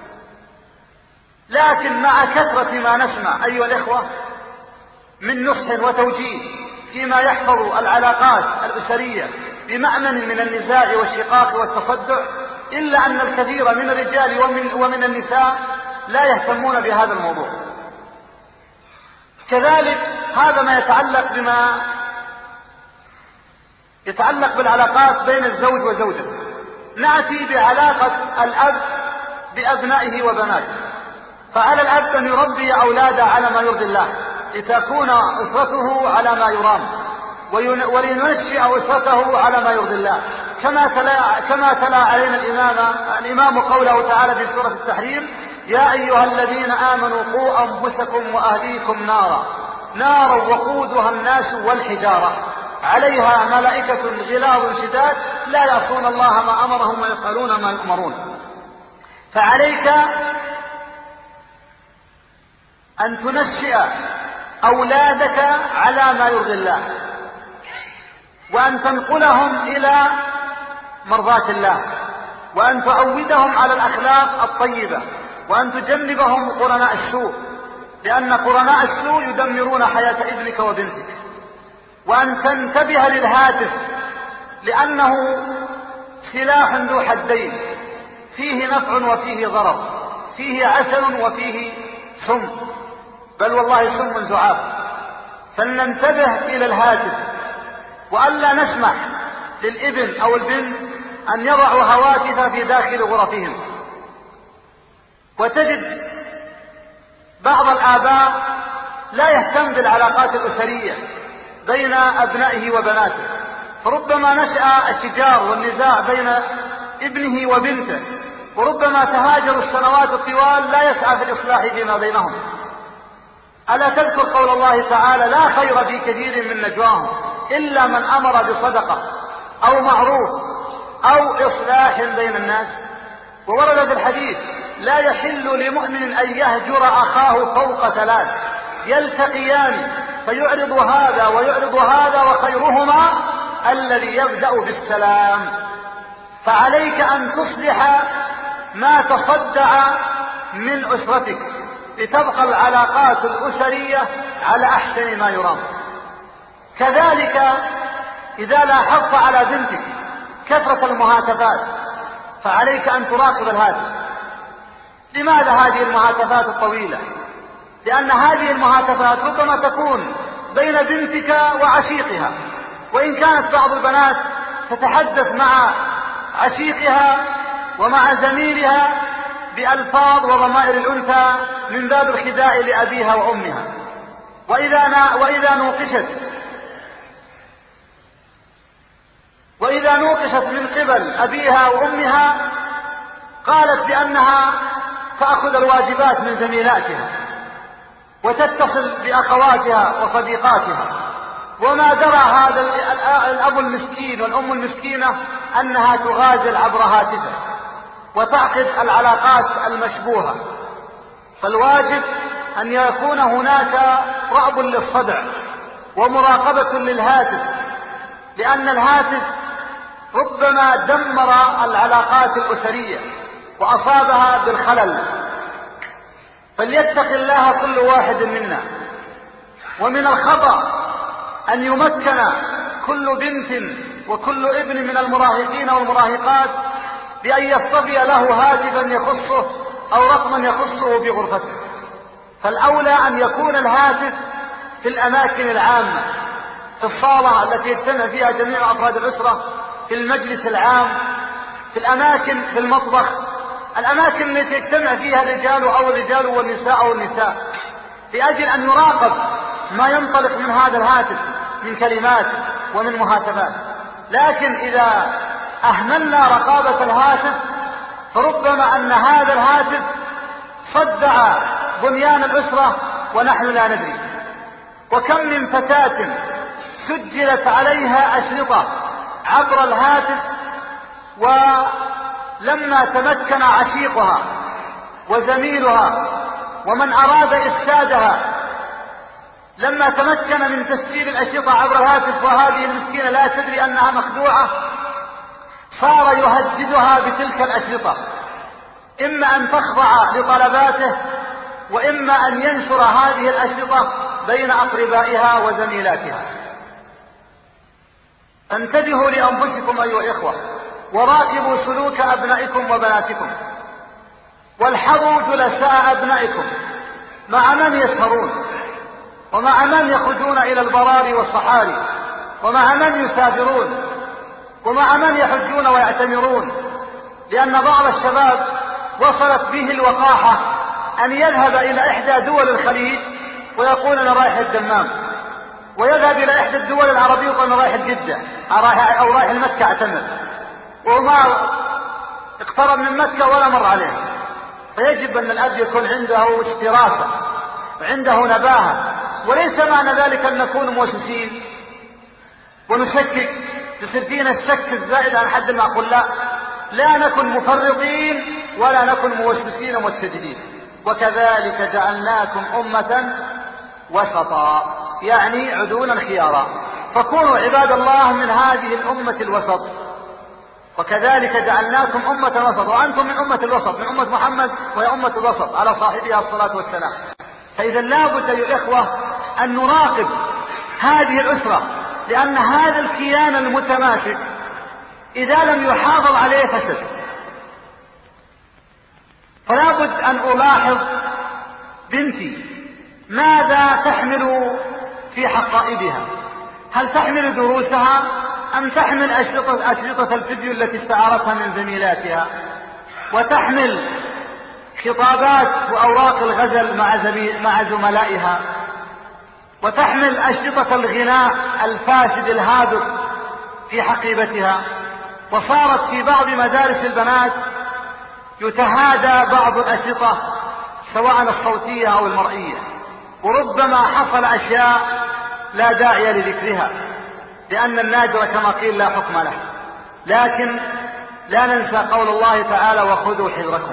لكن مع كثرة ما نسمع أيها الإخوة من نصح وتوجيه فيما يحفظ العلاقات الأسرية بمأمن من النزاع والشقاق والتصدع، إلا أن الكثير من الرجال ومن, ومن النساء لا يهتمون بهذا الموضوع. كذلك هذا ما يتعلق بما يتعلق بالعلاقات بين الزوج وزوجته. نأتي بعلاقة الأب بأبنائه وبناته. فعلى الأب أن يربي أولاده على ما يرضي الله لتكون أسرته على ما يرام، ولينشئ أسرته على ما يرضي الله، كما تلا, كما تلا علينا الإمام, الإمام قوله تعالى في سورة التحريم يا أيها الذين آمنوا قوا أنفسكم وأهليكم نارا نارا وقودها الناس والحجارة عليها ملائكة غلاظ شداد لا يعصون الله ما أمرهم ويفعلون ما يؤمرون. فعليك أن تنشئ أولادك على ما يرضي الله، وأن تنقلهم إلى مرضاة الله، وأن تعودهم على الأخلاق الطيبة، وأن تجنبهم قرناء السوء، لأن قرناء السوء يدمرون حياة ابنك وبنتك. وأن تنتبه للهاتف، لأنه سلاح ذو حدين، فيه نفع وفيه ضرر، فيه عسل وفيه سم، بل والله سم زعاف. فلننتبه إلى الهاتف، وألا نسمح للابن أو البنت أن يضعوا هواتف في داخل غرفهم. وتجد بعض الآباء لا يهتم بالعلاقات الأسرية بين أبنائه وبناته، فربما نشأ الشجار والنزاع بين ابنه وبنته، وربما تهاجروا السنوات الطوال لا يسعى في الإصلاح فيما بينهم. ألا تذكر قول الله تعالى: لا خير في كثير من نجواهم إلا من أمر بصدقة أو معروف أو إصلاح بين الناس. وورد في الحديث: لا يحل لمؤمن أن يهجر أخاه فوق ثلاث يلتقيان فيعرض هذا ويعرض هذا وخيرهما الذي يبدأ بالسلام. فعليك أن تصلح ما تصدع من أسرتك لتبقى العلاقات الأسرية على أحسن ما يرام. كذلك إذا لاحظت على بنتك كثرة المهاتفات فعليك أن تراقب الهاتف. لماذا هذه المهاتفات الطويلة؟ لأن هذه المهاتفات ربما تكون بين بنتك وعشيقها، وإن كانت بعض البنات تتحدث مع عشيقها ومع زميلها بألفاظ وضمائر الأنثى من باب الخداع لأبيها وأمها. وإذا وإذا نوقشت وإذا نوقشت من قبل أبيها وأمها قالت بأنها تأخذ الواجبات من زميلاتها وتتصل بأخواتها وصديقاتها، وما درى هذا الأب المسكين والأم المسكينة أنها تغازل عبر هاتفه وتعقد العلاقات المشبوهة. فالواجب أن يكون هناك رأب للصدع ومراقبة للهاتف، لأن الهاتف ربما دمر العلاقات الأسرية وأصابها بالخلل. فليتق الله كل واحد منا. ومن الخطأ أن يمكن كل بنت وكل ابن من المراهقين والمراهقات بأن يصطفي له هاتفا يخصه أو رقما يخصه بغرفته. فالأولى أن يكون الهاتف في الأماكن العامة، في الصالة التي يجتمع فيها جميع أفراد الأسرة، في المجلس العام، في الأماكن، في المطبخ، الأماكن التي يجتمع فيها الرجال أو الرجال والنساء أو النساء، لأجل أن يراقب ما ينطلق من هذا الهاتف من كلمات ومن مهاتفات. لكن إذا أهملنا رقابة الهاتف فربما أن هذا الهاتف صدع بنيان الأسرة ونحن لا ندري. وكم من فتاة سجلت عليها أشرطة عبر الهاتف، ولما تمكن عشيقها وزميلها ومن أراد إفسادها لما تمكن من تسجيل الأشرطة عبر الهاتف وهذه المسكينة لا تدري أنها مخدوعة، صار يهددها بتلك الأشرطة، إما أن تخضع لطلباته وإما أن ينشر هذه الأشرطة بين أقربائها وزميلاتها. انتبهوا لأنفسكم أيها الإخوة، وراقبوا سلوك أبنائكم وبناتكم، والحظوا جلساء أبنائكم مع من يسهرون، ومع من يخرجون إلى البراري والصحاري، ومع من يسافرون، ومع من يحجون ويعتمرون. لأن بعض الشباب وصلت به الوقاحة أن يذهب إلى إحدى دول الخليج ويقول أنا رايح الدمام، ويذهب إلى إحدى الدول العربية ويقول أنا رايح جدة أو رايح المكة أعتمر، وما اقترب من مكة ولا مر عليه. فيجب أن الأب يكون عنده اشتراكة وعنده نباهة، وليس معنى ذلك أن نكون موسوسين ونشكك يصير فينا الشك الزائد عن حد المعقول. لا لا نكن مفرطين ولا نكن موسوسين ومتشددين. وكذلك جعلناكم أمة وسطا، يعني عدولا خيارا، فكونوا عباد الله من هذه الأمة الوسط. وكذلك جعلناكم أمة وسط، وأنتم من أمة الوسط، من أمة محمد وهي أمة الوسط على صاحبها الصلاة والسلام. فإذا لا بد أيها الإخوة أن نراقب هذه الأسرة، لأن هذا الكيان المتماسك إذا لم يحافظ عليه فسد. فلا بد أن ألاحظ بنتي ماذا تحمل في حقائبها، هل تحمل دروسها أم تحمل أشرطة, أشرطة الفيديو التي استعارتها من زميلاتها، وتحمل خطابات وأوراق الغزل مع, مع زملائها، وتحمل أشرطة الغناء الفاسد الهادف في حقيبتها. وصارت في بعض مدارس البنات يتهادى بعض الأشرطة سواء الصوتية أو المرئية، وربما حصل أشياء لا داعي لذكرها لأن النادر كما قيل لا حكم له. لكن لا ننسى قول الله تعالى وخذوا حذركم،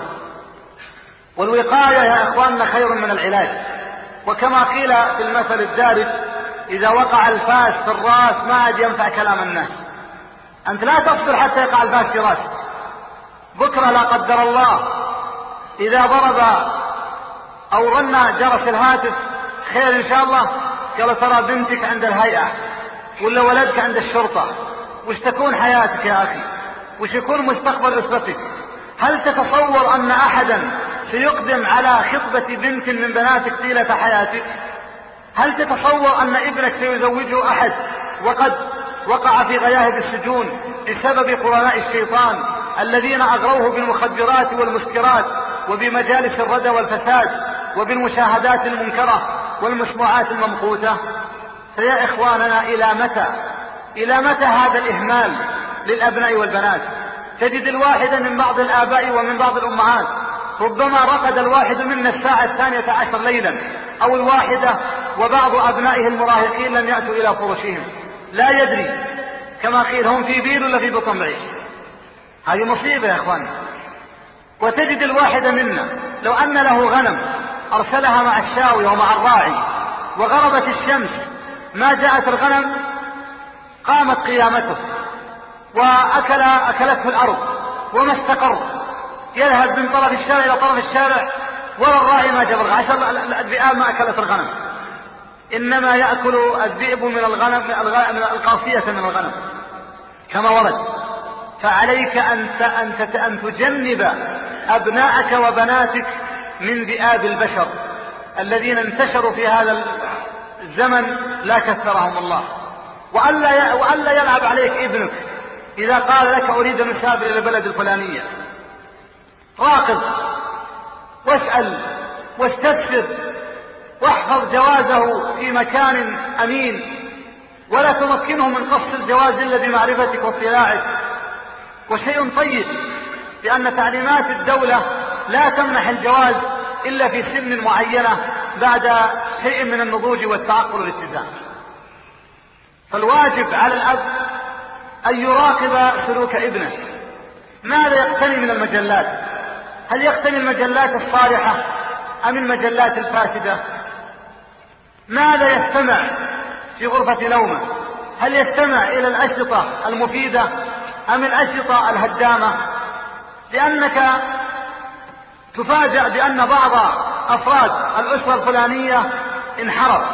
والوقاية يا إخواننا خير من العلاج. وكما قيل في المثل الدارج إذا وقع الفاس في الرأس ما عاد ينفع كلام الناس. أنت لا تصبر حتى يقع الفاس في رأسك، بكرة لا قدر الله إذا ضرب أو رن جرس الهاتف خير إن شاء الله، قال ترى بنتك عند الهيئة ولا ولدك عند الشرطة، وش تكون حياتك يا أخي؟ وش يكون مستقبل أسرتك؟ هل تتصور أن أحدا سيقدم على خطبة بنت من بناتك طيلة حياتك؟ هل تتصور أن ابنك سيزوجه أحد وقد وقع في غياهب السجون بسبب قرناء الشيطان الذين أغروه بالمخدرات والمسكرات وبمجالس الردى والفساد وبالمشاهدات المنكرة والمسموعات الممقوتة؟ فيا إخواننا إلى متى إلى متى هذا الإهمال للأبناء والبنات؟ تجد الواحد من بعض الآباء ومن بعض الأمهات ربما رقد الواحد منا الساعة الثانية عشر ليلا أو الواحدة، وبعض أبنائه المراهقين لم يأتوا إلى فرشهم، لا يدري كما قيل هم في بير ولا في بطن بعيش. هذه مصيبة يا إخواني. وتجد الواحد منا لو أن له غنم أرسلها مع الشاوي ومع الراعي وغربت الشمس ما جاءت الغنم قامت قيامته وأكل أكلته الأرض وما استقر، يذهب من طرف الشارع إلى طرف الشارع ولا الراعي ما جبر عشر الذئاب ما أكلت الغنم، إنما يأكل الذئب من الغنم من القافية من الغنم كما ورد. فعليك أن تجنب أبناءك وبناتك من ذئاب البشر الذين انتشروا في هذا الزمن لا كثرهم الله. وألا وألا يلعب عليك ابنك إذا قال لك أريد أن أسافر إلى البلد الفلانية، راقب واسأل واستفسر واحفظ جوازه في مكان أمين، ولا تمكنه من قص الجواز إلا بمعرفتك واطلاعك. وشيء طيب لأن تعليمات الدولة لا تمنح الجواز إلا في سن معينة بعد شيء من النضوج والتعقل والاتزان. فالواجب على الأب أن يراقب سلوك ابنه، ماذا يقتني من المجلات؟ هل يقتني المجلات الصالحة أم المجلات الفاسدة؟ ماذا يستمع في غرفة نومه؟ هل يستمع إلى الأشرطة المفيدة أم الأشرطة الهدامة؟ لأنك تفاجأ بأن بعض أفراد الأسرة الفلانية انحرف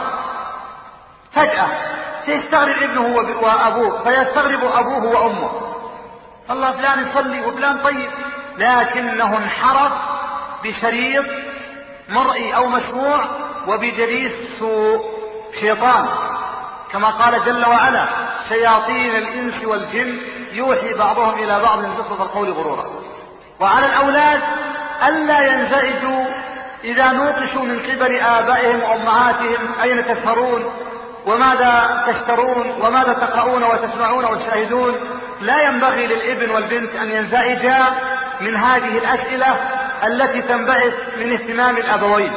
فجأة، سيستغرب ابنه وأبوه فيستغرب أبوه وأمه، الله فلان يصلي وفلان طيب، لكنه انحرف بشريط مرئي أو مسموع وبجليس سوء شيطان، كما قال جل وعلا شياطين الإنس والجن يوحي بعضهم إلى بعض زخرف القول غرورا. وعلى الأولاد ألا ينزعجوا إذا نوقشوا من قبل آبائهم وأمهاتهم أين تسهرون وماذا تشترون وماذا تقرؤون وتسمعون وتشاهدون. لا ينبغي للابن والبنت أن ينزعجا من هذه الأسئلة التي تنبعث من اهتمام الأبوين.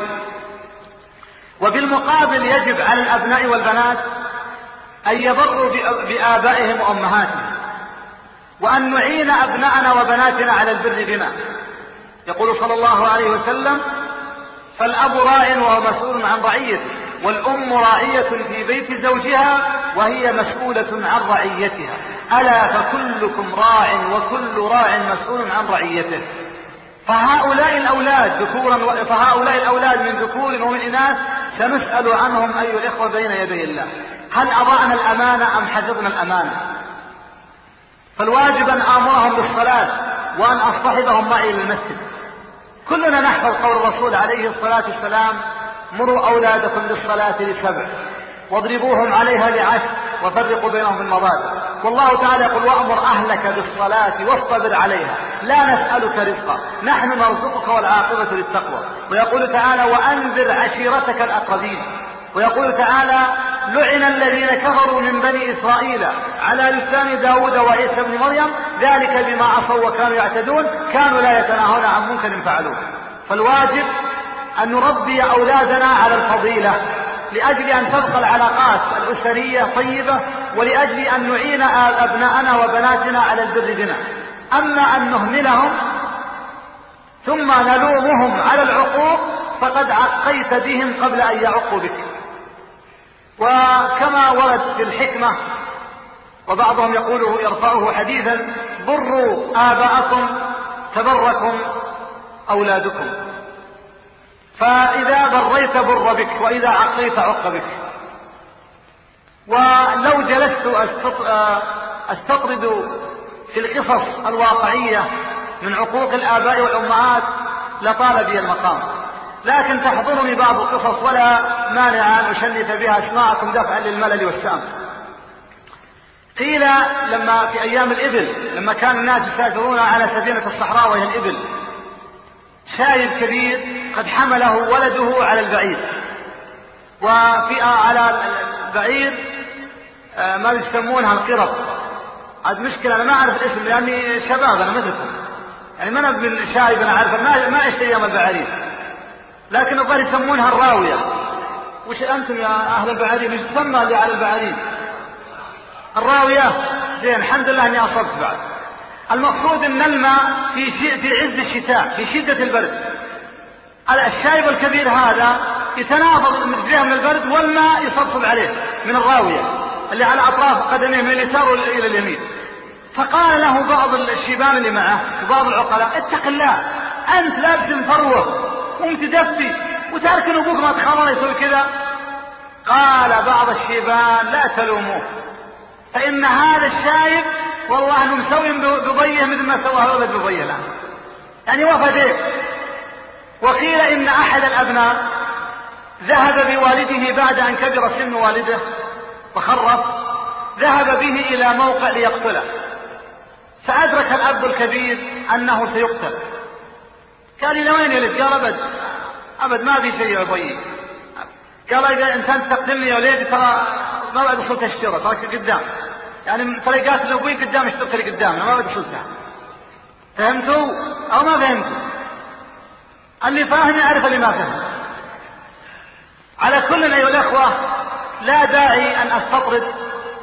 وبالمقابل يجب على الأبناء والبنات أن يبروا بآبائهم وأمهاتهم، وأن نعين أبناءنا وبناتنا على البر بنا. يقول صلى الله عليه وسلم فالأب راع وهو مسؤول عن رعيته، والأم راعية في بيت زوجها وهي مسؤولة عن رعيتها. ألا فكلكم راع وكل راع مسؤول عن رعيته. فهؤلاء الأولاد ذكورا فهؤلاء الأولاد من ذكور ومن إناث سنسأل عنهم أيها الإخوة بين يدي الله. هل أضعنا الأمانة أم حفظنا الأمانة؟ فالواجب أن آمرهم بالصلاة وأن أصطحبهم معي للمسجد. كلنا نحفظ قول الرسول عليه الصلاة والسلام: مروا أولادكم بالصلاة لسبع واضربوهم عليها لعشر وفرقوا بينهم في المضاجع. والله تعالى يقول: وأمر أهلك بالصلاة واصطبر عليها لا نسألك رزقا نحن نرزقك والعاقبة للتقوى. ويقول تعالى: وأنذر عشيرتك الأقربين. ويقول تعالى: لعن الذين كفروا من بني إسرائيل على لسان داود وعيسى بن مريم ذلك بما عصوا وكانوا يعتدون كانوا لا يتناهون عن منكر فعلوه. فالواجب أن نربي أولادنا على الفضيلة لأجل أن تبقى العلاقات الأسرية طيبة، ولأجل أن نعين أبناءنا وبناتنا على البر بنا. أما أن نهملهم ثم نلومهم على العقوق فقد عقيت بهم قبل أن يعقوا بك. وكما ورد في الحكمة وبعضهم يقوله يرفعه حديثا: بروا آباءكم تبركم أولادكم. فإذا بريت بر بك وإذا عقيت عق بك. ولو جلست أستطرد في القصص الواقعية من عقوق الآباء والأمهات لطال بي المقام، لكن تحضرني بعض القصص ولا مانع أن أشنف بها أسماعكم دفعا للملل والسام. قيل لما في أيام الإبل لما كان الناس يسافرون على سفينة الصحراء وهي الإبل، شايب كبير قد حمله ولده على البعير، وفي على البعير ما يسمونها القرب. هذه مشكلة أنا ما أعرف الاسم لأني شباب أنا مثلكم، يعني ما أنا من شايب أنا عارف ما ما عشت أيام البعارين، لكن الظاهر يسمونها الراوية. وش أنتم يا أهل البعارين وش تسمى اللي على البعارين؟ الراوية. زين الحمد لله أني أصبت بعد. المقصود أن الماء في في عز الشتاء في شدة البرد، الشايب الكبير هذا يتنافض من من البرد والماء يصبصب عليه من الراوية اللي على أطراف قدميه من اليسار إلى اليمين. فقال له بعض الشيبان اللي معه وبعض العقلاء: اتق الله، أنت لابس فروة ومتدفي وتركن أبوك ما تخلص يسوي كذا. قال بعض الشيبان: لا تلوموه، فإن هذا الشايب والله أنه مسوي بضيه مثل ما سوى هذا بضيه الآن، يعني وفديه. وقيل إن أحد الأبناء ذهب بوالده بعد أن كبر سن والده وخرف، ذهب به إلى موقع ليقتله، فأدرك الأب الكبير أنه سيقتل. قال: إلى وين يلف؟ قال: أبد أبد ما في شيء يا أبوي. قال: إذا إنسان تقتلني يا وليدي ترى ما بعد وصلت الشرة، ترك قدام، يعني طريقات لأبوي قدام اشتغل لي قدام، أنا ما بعد وصلتها. فهمتوا أو ما فهمتوا؟ اللي فاهم يعرف اللي ما فهم. على كل أيها الأخوة لا داعي أن أستطرد.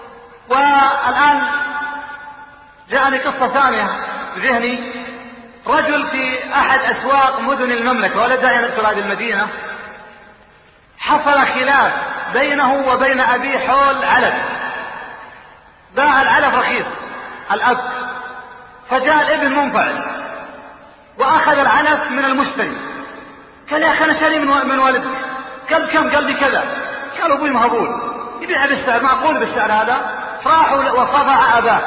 والآن جاءني قصة ثانية بذهني. رجل في أحد أسواق مدن المملكة ولا داعي نذكر هذه المدينة، حصل خلاف بينه وبين أبيه حول علف. باع العلف رخيص الأب، فجاء الابن منفعل وأخذ العلف من المشتري. قال: يا أخي أنا شاري من والدك. قال: كم؟ قال: بكذا. قال: أبوي مهبول يبيع بالسعر معقول بالسعر هذا. راحوا وصفع أباه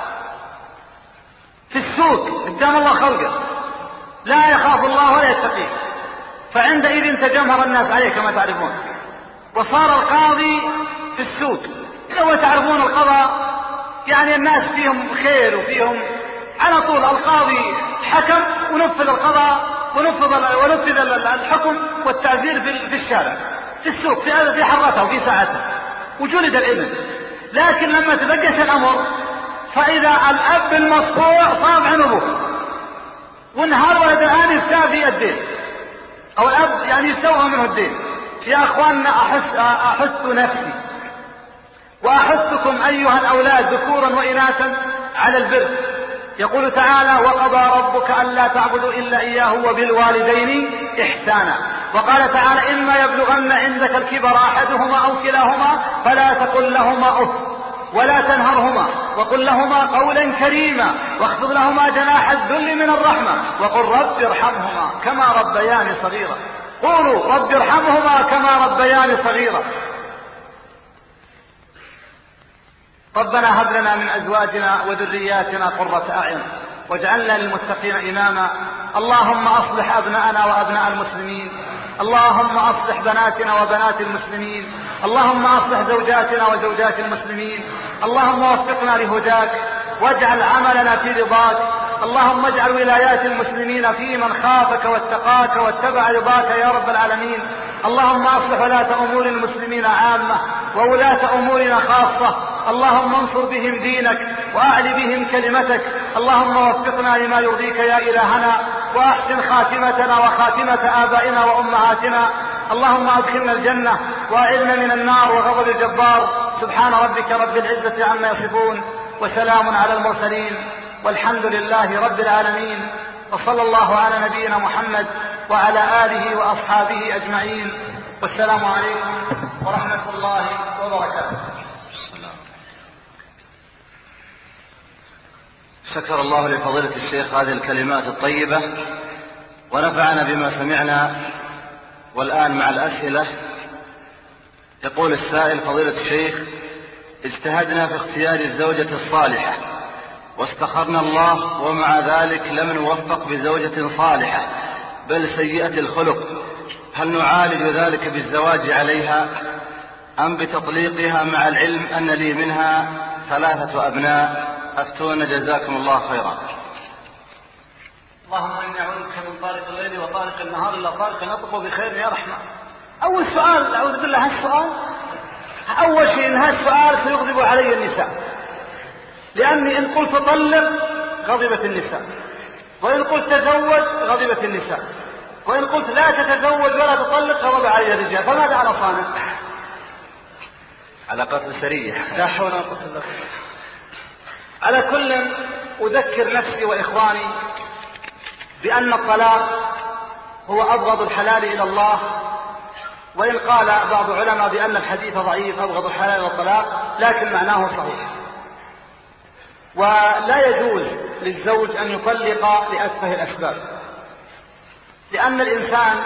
في السوق قدام الله خلقه لا يخاف الله ولا يتقيه. فعندئذ تجمهر الناس عليه كما تعرفون، وصار القاضي في السوق. لو تعرفون القضاء يعني الناس فيهم خير وفيهم على طول. القاضي حكم ونفذ القضاء ونفذ ونفذ الحكم والتعزير في الشارع في السوق في في حرته وفي ساعته، وجلد الابن. لكن لما تبقش الأمر فإذا الأب المصفوع صاب عن أبوه وانهار ولد الآن يفتى في الدين، أو الأب يعني يستوهم منه الدين. يا أخواننا أحس, أحس نفسي وأحثكم أيها الأولاد ذكورا وإناثا على البر. يقول تعالى: وقضى ربك ألا تعبدوا إلا إياه وبالوالدين إحسانا. وقال تعالى إما يبلغن عندك الكبر أحدهما أو كلاهما فلا تقل لهما أف ولا تنهرهما وقل لهما قولا كريما واخفض لهما جناح الذل من الرحمة وقل رب ارحمهما كما ربياني صغيرا. قولوا رب ارحمهما كما ربياني صغيرا. ربنا هب لنا من أزواجنا وذرياتنا قرة أعين واجعلنا للمتقين إماما. اللهم أصلح أبناءنا وأبناء المسلمين. اللهم أصلح بناتنا وبنات المسلمين. اللهم أصلح زوجاتنا وزوجات المسلمين. اللهم وفقنا لهداك واجعل عملنا في رضاك. اللهم اجعل ولايات المسلمين في من خافك واتقاك واتبع رضاك يا رب العالمين. اللهم أصلح ولاة أمور المسلمين عامة وولاة أمورنا خاصة. اللهم انصر بهم دينك وأعل بهم كلمتك. اللهم وفقنا لما يرضيك يا إلهنا وأحسن خاتمتنا وخاتمة آبائنا وأمهاتنا. اللهم أدخلنا الجنة وأعذنا من النار وغضب الجبار. سبحان ربك رب العزة عما يصفون وسلام على المرسلين والحمد لله رب العالمين. وصلى الله على نبينا محمد وعلى آله وأصحابه أجمعين والسلام عليكم ورحمة الله وبركاته. شكر الله لفضيلة الشيخ هذه الكلمات الطيبة ونفعنا بما سمعنا. والآن مع الأسئلة. يقول السائل: فضيلة الشيخ، اجتهدنا في اختيار الزوجة الصالحة واستخرنا الله ومع ذلك لم نوفق بزوجة صالحة بل سيئة الخلق، هل نعالج ذلك بالزواج عليها أم بتطليقها مع العلم أن لي منها ثلاثة أبناء؟ أفتونا جزاكم الله خيرا. اللهم إني أعوذ بك من طارق الليل وطارق النهار إلا طارق نطق بخير يا رحمن. أول سؤال أعوذ بالله هالسؤال أول شيء إن هالسؤال سيغضب علي النساء، لأني إن قلت طلق غضبت النساء، وإن قلت تزوج غضبت النساء، وإن قلت لا تتزوج ولا تطلق غضب علي الرجال. فماذا على صانع؟ علاقات أسرية. لا حول ولا قوة إلا بالله. على كل أذكر نفسي وإخواني بأن الطلاق هو أبغض الحلال إلى الله، وإن قال بعض العلماء بأن الحديث ضعيف أبغض الحلال إلى الطلاق، لكن معناه صحيح. ولا يجوز للزوج أن يطلق لأتفه الأسباب، لأن الإنسان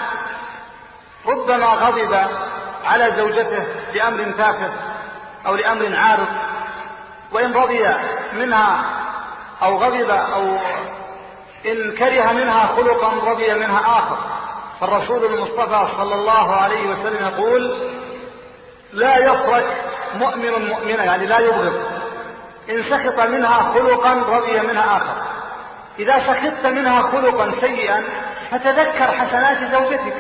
ربما غضب على زوجته لأمر تافه أو لأمر عارض، وإن رضي منها أو غضب أو إن كره منها خلقا رضي منها آخر. فالرسول المصطفى صلى الله عليه وسلم يقول: لا يفرك مؤمن مؤمنة، يعني لا يبغض، إن سخط منها خلقا رضي منها آخر. إذا سخطت منها خلقا سيئا فتذكر حسنات زوجتك،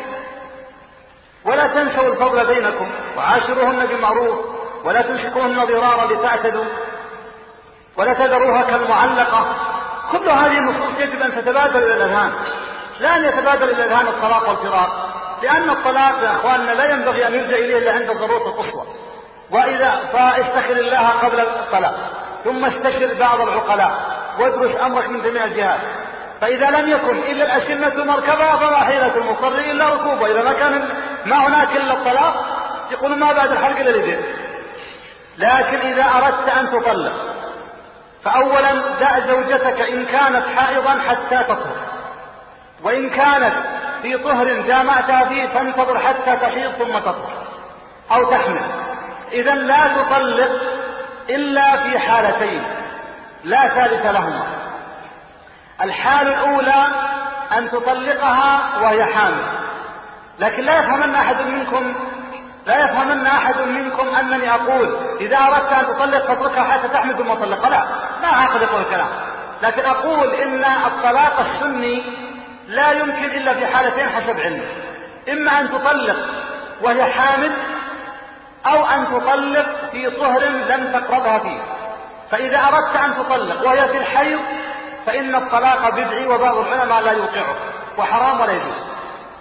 ولا تنسوا الفضل بينكم، وعاشروهن بمعروف، ولا تمسكوهن ضرارا لتعتدوا، ولا تذروها كالمعلقة. كل هذه النصوص يجب أن تتبادل إلى الأذهان، لا أن يتبادل إلى الأذهان الطلاق والفراق، لأن الطلاق يا أخواننا لا ينبغي أن يلجأ إليه إلا عند الضرورة القصوى. وإذا فاستخر الله قبل الطلاق، ثم استشر بعض العقلاء وادرس أمرك من جميع الجهات. فإذا لم يكن إلا الأسنة مركبة فما حيلة المضطر إلا ركوبه. إذا ما كان ما هناك إلا الطلاق يقول ما بعد الحلق إلا لديه. لكن إذا أردت أن تطلق فأولا دع زوجتك إن كانت حائضا حتى تطهر، وإن كانت في طهر جامعتها فيه فانتظر حتى تحيض ثم تطهر أو تحمل. إذا لا تطلق إلا في حالتين لا ثالث لهما. الحالة الأولى أن تطلقها وهي حامل، لكن لا يفهمن أحد منكم لا يفهمن أحد منكم أنني أقول إذا أردت أن تطلق فاتركها حتى تحمل ثم تطلقها. لا، ما أعقد يقول الكلام، لكن أقول إن الطلاق السني لا يمكن إلا في حالتين حسب علمي: إما أن تطلق وهي حامل، أو أن تطلق في طهر لم تقربها فيه. فإذا أردت أن تطلق وهي في الحيض فإن الطلاق بدعي، وبعض العلماء لا يوقعه وحرام ولا يجوز.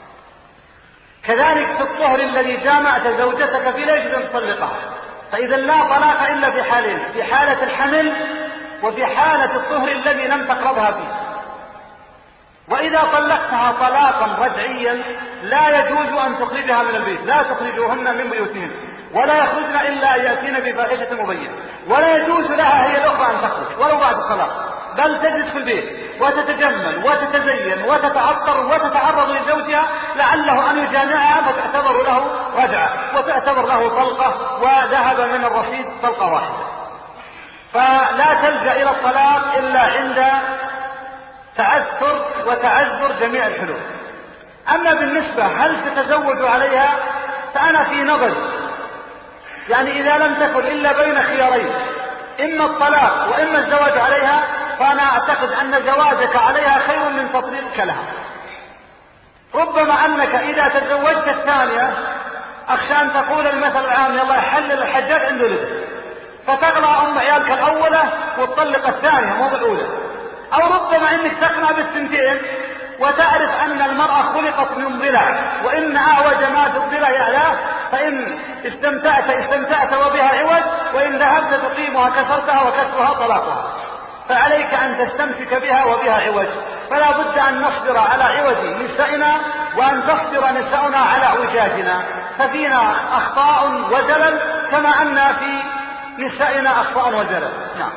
كذلك في الطهر الذي جامعت زوجتك فيه لا يجوز أن تطلقها. فإذا لا طلاق إلا في حالين: في حالة الحمل وفي حالة الطهر الذي لم تقربها فيه. وإذا طلقتها طلاقا رجعيا لا يجوز أن تخرجها من البيت، لا تخرجوهن من بيوتهن ولا يخرجن إلا أن يأتين بفاحشة مبينة، ولا يجوز لها هي الأخرى أن تخرج ولو بعد الطلاق، بل تجلس في البيت وتتجمل وتتزين وتتعطر وتتعرض لزوجها لعله أن يجامعها فتعتبر له رجعة وتعتبر له طلقة وذهب من الرصيد طلقة واحدة. فلا تلجأ إلى الطلاق إلا عند تعثر وتعذر جميع الحلول. أما بالنسبة هل تتزوج عليها فأنا في نظري يعني إذا لم تكن إلا بين خيارين إما الطلاق وإما الزواج عليها، فأنا أعتقد أن زواجك عليها خير من تطليقك لها. ربما أنك إذا تزوجت الثانية أخشى أن تقول المثل العام يلا يحلل الحجاج عند ولده، فتقلع أم عيالك الأولى وتطلق الثانية مو بالأولى. أو ربما أنك تقنع بالسنتين وتعرف أن المرأة خلقت من ضلع وإن أعوج ما في الضلع يعلاه، فإن استمتعت استمتعت وبها عوج، وإن ذهبت تقيمها كسرتها وكسرها طلاقها. فعليك أن تستمسك بها وبها عوج، فلا بد أن نصبر على عوج نسائنا وأن تصبر نساؤنا على اعوجاجنا، ففينا أخطاء وزلل كما أن في نسائنا أخطاء وزلل. نعم.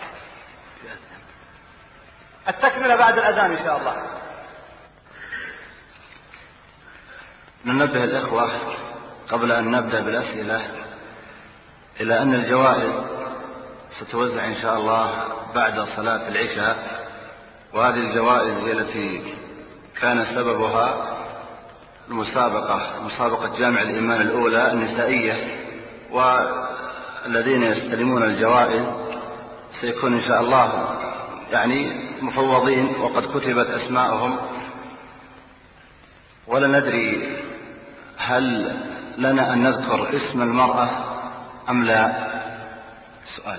التكملة بعد الأذان إن شاء الله. ننبه الإخوة قبل أن نبدأ بالأسئلة إلى أن الجوائز ستوزع إن شاء الله بعد صلاة العشاء، وهذه الجوائز هي التي كان سببها المسابقة مسابقة جامع الإيمان الأولى النسائية، والذين يستلمون الجوائز سيكون إن شاء الله يعني مفوضين وقد كتبت أسماءهم، ولا ندري هل لنا أن نذكر اسم المرأة أم لا. سؤال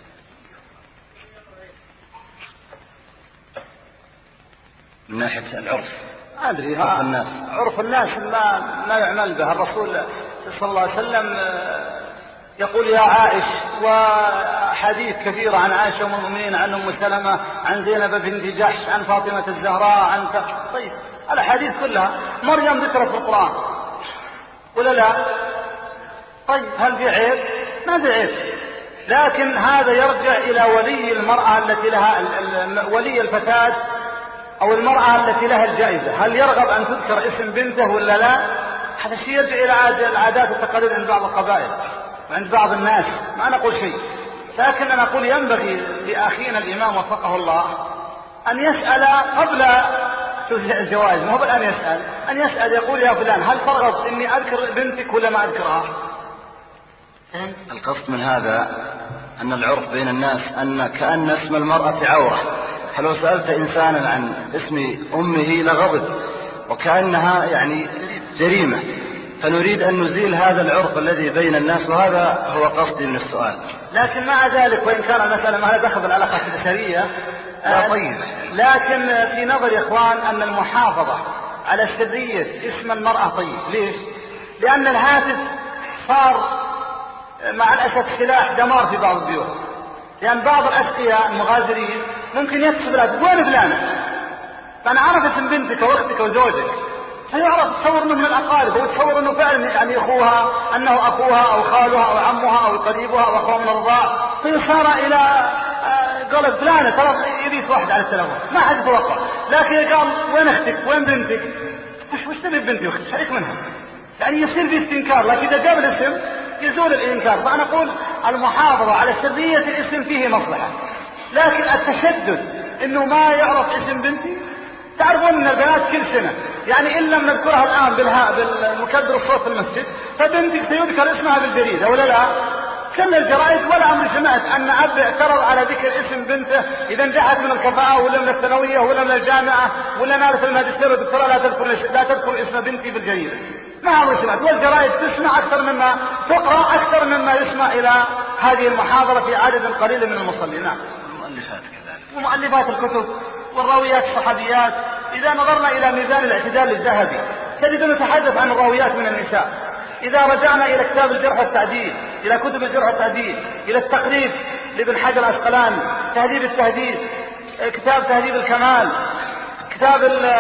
من ناحية العرف أدري عرف الناس عرف الناس لا, لا يعمل به. الرسول صلى الله عليه وسلم يقول يا عائش، وحديث كثيرة عن عائشة أم المؤمنين، عن أم سلمة، عن زينب بنت جحش، عن فاطمة الزهراء، عن ف... طيب الحديث كلها. مريم ذكرت في القرآن ولا لا؟ طيب هل في عيب؟ ما في عيب، لكن هذا يرجع إلى ولي المرأة التي لها ولي الفتاة أو المرأة التي لها الجائزة، هل يرغب أن تذكر اسم بنته ولا لا؟ هذا الشيء يرجع إلى العادات والتقاليد عند بعض القبائل وعند بعض الناس، ما نقول شيء، لكن أنا أقول ينبغي لأخينا الإمام وفقه الله أن يسأل قبل الجوائز، مو بالآن يسأل، أن يسأل يقول يا فلان هل ترغب إني أذكر بنتك ولا ما أذكرها؟ القصد من هذا أن العرف بين الناس أن كأن اسم المرأة عورة، فلو سألت إنسانا عن اسم أمه لغضب وكأنها يعني جريمة، فنريد أن نزيل هذا العرف الذي بين الناس، وهذا هو قصدي من السؤال. لكن مع ذلك وإن كان المسألة ما لها دخل بالعلاقة البشرية لا طيب، لكن في نظر يا إخوان أن المحافظة على سرية اسم المرأة طيب. ليش؟ لأن الهاتف صار مع الأسف سلاح دمار في بعض البيوت، لأن بعض الأشقياء المغازرين ممكن يكتب لها وين فلانة، فأنا عرف اسم بنتك وأختك وزوجك، فيعرف تصور انه من الأقارب، وتصور انه فعلا يعني اخوها، انه اخوها او خالها او عمها او قريبها او اخوها من الرضاع، فيصار الى قال فلانة ترى يبيت واحد على التلفون، ما حد يتوقع، لكن قال وين اختك وين بنتك، وش وش تبي بنتي واختك شريك منها، يعني يصير في استنكار، لكن اذا جاب الاسم يزول الانكار. فانا اقول المحافظة على سرية الاسم فيه مصلحة، لكن التشدد انه ما يعرف اسم بنتي، تعرفون ان البنات كل سنة يعني إن لم نذكرها الآن بالها بالمكبر الصوت في المسجد، فبنتك سيذكر اسمها بالجريدة ولا لا؟ كل الجرائد ولا عمري سمعت أن أب اعترض على ذكر اسم بنته إذا انجحت من الكفاءة ولا من الثانوية ولا من الجامعة ولا نالت الماجستير والدكتوراه لا تذكر لا تذكر اسم بنتي بالجريدة. ما عمري سمعت، والجرائد تسمع أكثر مما تقرأ، أكثر مما يسمع إلى هذه المحاضرة في عدد قليل من المصلين. نعم. المؤلفات كذلك، ومؤلفات الكتب والراويات الصحابيات. إذا نظرنا إلى ميزان الاعتدال الذهبي تجد نتحدث عن الراويات من النساء. إذا رجعنا إلى كتاب الجرح والتعديل، إلى كتب الجرح والتعديل، إلى التقريب لابن حجر العسقلاني، تهذيب التهذيب، كتاب تهذيب الكمال، كتاب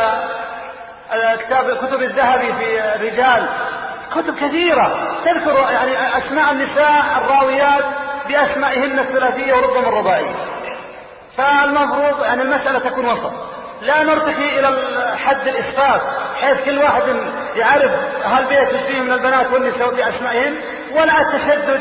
كتاب كتب الذهبي في الرجال، كتب كثيرة تذكر يعني أسماء النساء الراويات بأسمائهن الثلاثية وربما الرباعية. فالمفروض يعني المسألة تكون وسط، لا نرتقي إلى حد الإسفاف حيث كل واحد يعرف هل بيت فيه من البنات والنساء بأسمائهن، ولا التشدد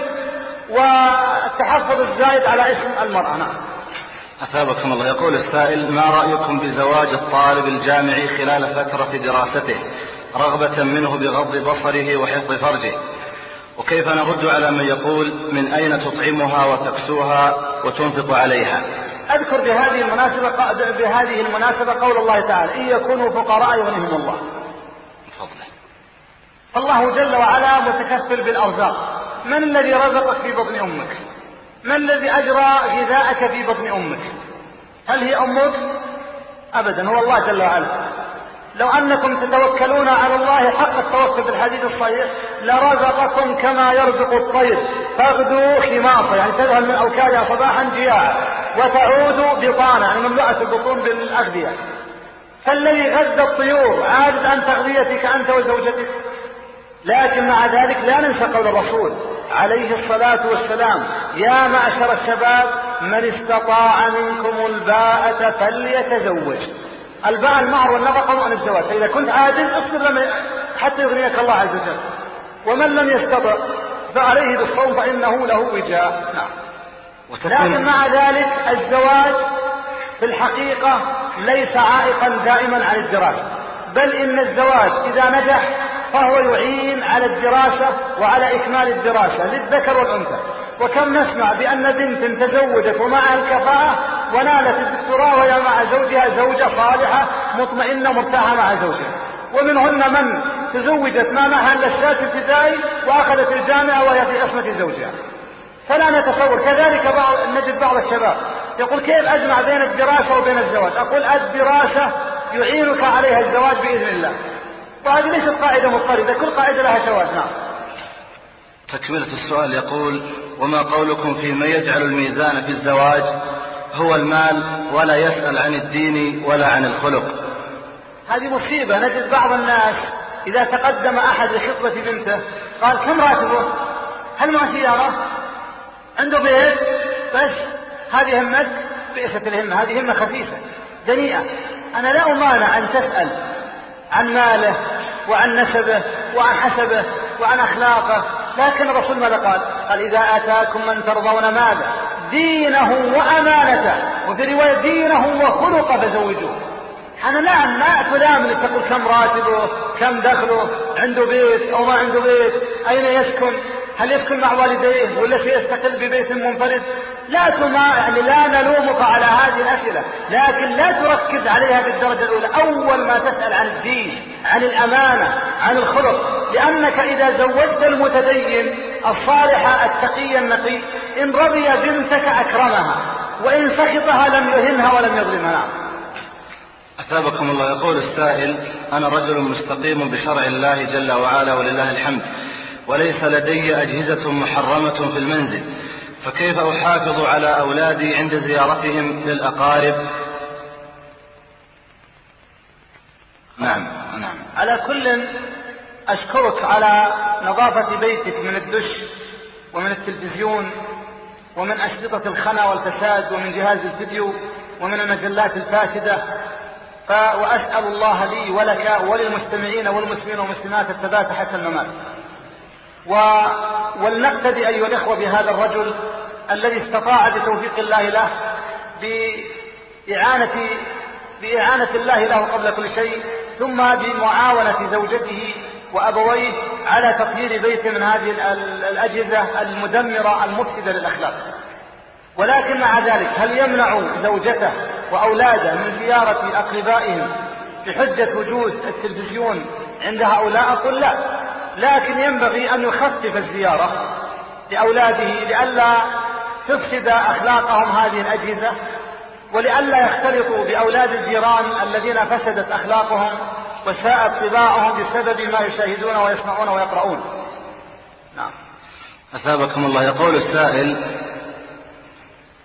والتحفظ الزايد على اسم المرأة. نعم. أثابكم الله. يقول السائل: ما رأيكم بزواج الطالب الجامعي خلال فترة دراسته رغبة منه بغض بصره وحفظ فرجه؟ وكيف نرد على من يقول: من أين تطعمها وتكسوها وتنفق عليها؟ أذكر بهذه المناسبة بهذه المناسبة قول الله تعالى: إن يكونوا فقراء يغنيهم الله. فضله. الله جل وعلا متكفل بالأرزاق. من الذي رزقك في بطن أمك؟ من الذي أجرى غذاءك في بطن أمك؟ هل هي أمك؟ أبدا، هو الله جل وعلا. لو أنكم تتوكلون على الله حق التوكل في الحديث الصحيح لرزقكم كما يرزق الطير تغدو خماصا، يعني تذهب من أوكارها صباحا جياعا وتعود بطانا، يعني مملوءة البطون بالأغذية. فالذي غذى الطيور عاجز عن تغذيتك أنت وزوجتك. لكن مع ذلك لا ننسى قول الرسول عليه الصلاة والسلام: يا معشر الشباب من استطاع منكم الباءة فليتزوج. الباء المهر والنفقة عن الزواج، فإذا كنت عاجز اصبر حتى يغنيك الله عز وجل. ومن لم يستطع فعليه بالصوم فإنه له وجاء. نعم. لكن مع ذلك الزواج في الحقيقة ليس عائقا دائما عن الدراسة، بل إن الزواج إذا نجح فهو يعين على الدراسة وعلى إكمال الدراسة للذكر والأنثى. وكم نسمع بأن بنت تزوجت ومعها الكفاءة ونالت الدكتوراه وهي مع زوجها زوجة صالحة مطمئنة مرتاحة مع زوجها، ومنهن من تزوجت ما معها إلا السادس ابتدائي وأخذت الجامعة وهي في عصمة زوجها. فلا نتصور. كذلك بعض نجد بعض الشباب يقول: كيف أجمع بين الدراسة وبين الزواج؟ أقول: الدراسة يعينك عليها الزواج بإذن الله، وهذه ليست قاعدة مضطردة، كل قاعدة لها شواذ. نعم. تكملة السؤال يقول: وما قولكم في من يجعل الميزان في الزواج هو المال ولا يسأل عن الدين ولا عن الخلق؟ هذه مصيبة. نجد بعض الناس إذا تقدم أحد لخطبة بنته قال: كم راتبه؟ هل معه سيارة؟ عنده بيت؟ بس هذه همك؟ بئست الهمة، هذه همة خفيفة دنيئة. أنا لا أمانع أن تسأل عن ماله وعن نسبه وعن حسبه وعن أخلاقه، لكن الرسول ماذا قال؟ قال: إذا أتاكم من ترضون ماذا دينه وأمانته، وفي رواية دينه وخلقه فزوجوه. أنا لا ما تلام اللي تقول كم راتبه، كم دخله، عنده بيت أو ما عنده بيت، أين يسكن، هل يسكن مع والديه ولا سيستقل ببيت منفرد. لا تما يعني لا نلومك على هذه الأسئلة، لكن لا تركز عليها بالدرجة الأولى. أول ما تسأل عن الدين، عن الأمانة، عن الخلق، لأنك إذا زوجت المتدين الصالح التقي النقي إن رضي بنتك أكرمها، وإن سخطها لم يهنها ولم يظلمها. أثابكم الله. يقول السائل: أنا رجل مستقيم بشرع الله جل وعلا ولله الحمد، وليس لدي أجهزة محرمة في المنزل، فكيف أحافظ على أولادي عند زيارتهم للأقارب؟ نعم نعم. على كل أشكرك على نظافة بيتك من الدش ومن التلفزيون ومن أشرطة الخنا والفساد ومن جهاز الفيديو ومن المجلات الفاسدة، وأسأل الله لي ولك وللمستمعين والمسلمين والمسلمات الثبات حتى الممات. و... ولنقتدي أيها الإخوة بهذا الرجل الذي استطاع بتوفيق الله له بإعانة, بإعانة الله له قبل كل شيء، ثم بمعاونة زوجته وأبويه على تطهير بيته من هذه الأجهزة المدمرة المفسدة للأخلاق. ولكن مع ذلك هل يمنع زوجته وأولاده من زيارة أقربائهم بحجة وجود التلفزيون عند هؤلاء؟ أقول لا، لكن ينبغي أن يخفف الزيارة لأولاده لئلا تفسد أخلاقهم هذه الأجهزة، ولئلا يختلطوا بأولاد الجيران الذين فسدت أخلاقهم وساءت طباعهم بسبب ما يشاهدون ويسمعون ويقرؤون. نعم. أثابكم الله. يقول السائل: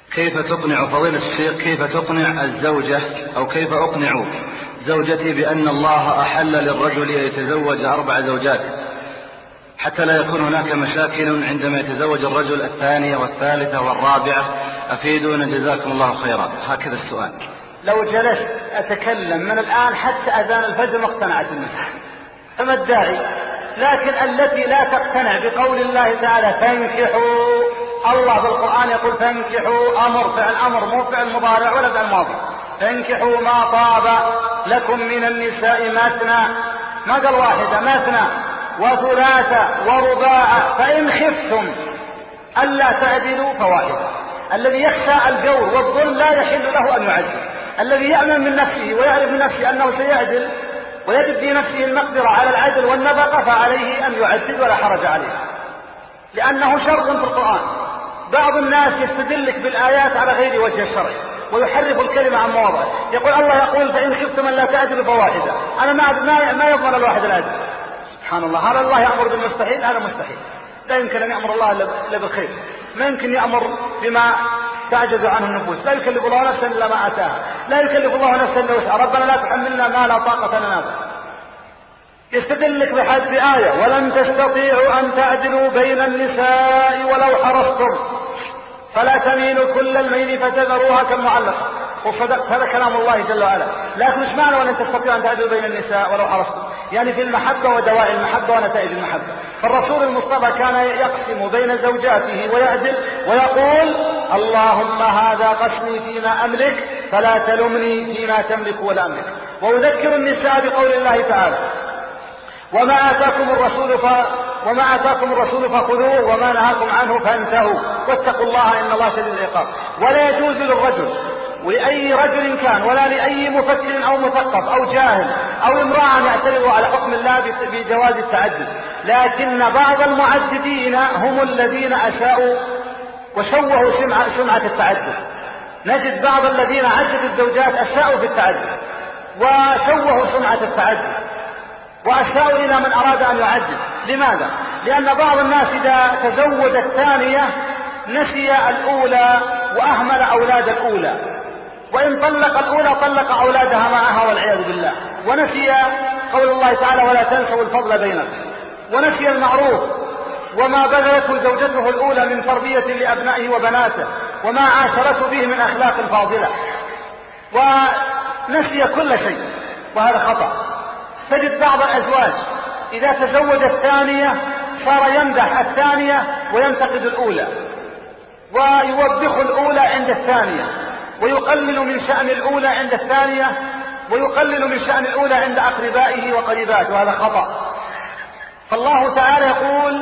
كيف تقنع فضيلة الشيخ كيف تقنع الزوجة أو كيف أقنع زوجتي بأن الله أحل للرجل يتزوج أربع زوجات حتى لا يكون هناك مشاكل عندما يتزوج الرجل الثانية والثالثة والرابعة؟ أفيدونا جزاكم الله خيرا. هكذا السؤال. لو جلست أتكلم من الآن حتى أذان الفجر ما اقتنعت المسألة، فما الداعي؟ لكن التي لا تقتنع بقول الله تعالى فانكحوا، الله بالقرآن يقول فانكحوا، أمر فعل أمر مو فعل مضارع ولا فعل ماضي، فانكحوا ما طاب لكم من النساء مثنى، ما قال واحدة، مثنى وثلاثة ورباع فإن خفتم ألا تعدلوا فواحدة. الذي يخشى الجور والظلم لا يحل له أن يعدل. الذي يأمن من نفسه ويعرف من نفسه أنه سيعدل ويجد في نفسه المقدرة على العدل والنفقة فعليه أن يعدل ولا حرج عليه، لأنه شرط في القرآن. بعض الناس يستدلك بالآيات على غير وجه الشرع ويحرف الكلمة عن مواضعه. يقول الله يقول فإن خفتم أن لا تعدلوا فواحدة، أنا ما ما يضمن الواحد العدل. سبحان الله، هذا الله يأمر بالمستحيل؟ هذا مستحيل، لا يمكن أن يأمر الله إلا بالخير، ما يمكن يأمر بما تعجز عنه النفوس. لا يكلف الله نفسا إلا ما آتاها، لا يكلف الله نفسا إلا وسعها، ربنا لا تحملنا ما لا طاقة لنا به. يستدلك بحد آية ولن تستطيعوا أن تعدلوا بين النساء ولو حرصتم فلا تميلوا كل الميل فتذروها كالمعلقة. وصدقت، هذا كلام الله جل وعلا. لكن ايش معنى ولن تستطيعوا أن تعدلوا بين النساء ولو حرصتم؟ يعني في المحبة ودواعي المحبة ونتائج المحبة. فالرسول المصطفى كان يقسم بين زوجاته ويعدل ويقول اللهم هذا قسمي فيما أملك فلا تلمني فيما تملك ولا أملك. وأذكر النساء بقول الله تعالى وما آتاكم الرسول ف... وما آتاكم الرسول فخذوه وما نهاكم عنه فانتهوا واتقوا الله إن الله شديد العقاب. ولا يجوز للرجل ولأي رجل كان ولا لأي مفكر أو مثقف أو جاهل أو امرأة يعترض على حكم الله بجواز التعدد، لكن بعض المعددين هم الذين أساءوا وشوهوا سمعة التعدد. نجد بعض الذين عددوا الزوجات أساءوا في التعدد وشوهوا سمعة التعدد وأساءوا إلى من أراد أن يعدد. لماذا؟ لأن بعض الناس إذا تزوج الثانية نسي الأولى وأهمل أولاد الأولى، وإن طلق الأولى طلق أولادها معها والعياذ بالله، ونسي قول الله تعالى ولا تنسوا الفضل بينكم، ونسي المعروف وما بذلته زوجته الأولى من تربية لأبنائه وبناته وما عاشرته به من أخلاق فاضلة، ونسي كل شيء، وهذا خطأ. تجد بعض الأزواج إذا تزوج الثانية صار يمدح الثانية وينتقد الأولى ويوبخ الأولى عند الثانية ويقلل من شأن الأولى عند الثانية ويقلل من شأن الأولى عند أقربائه وقريباته، وهذا خطأ. فالله تعالى يقول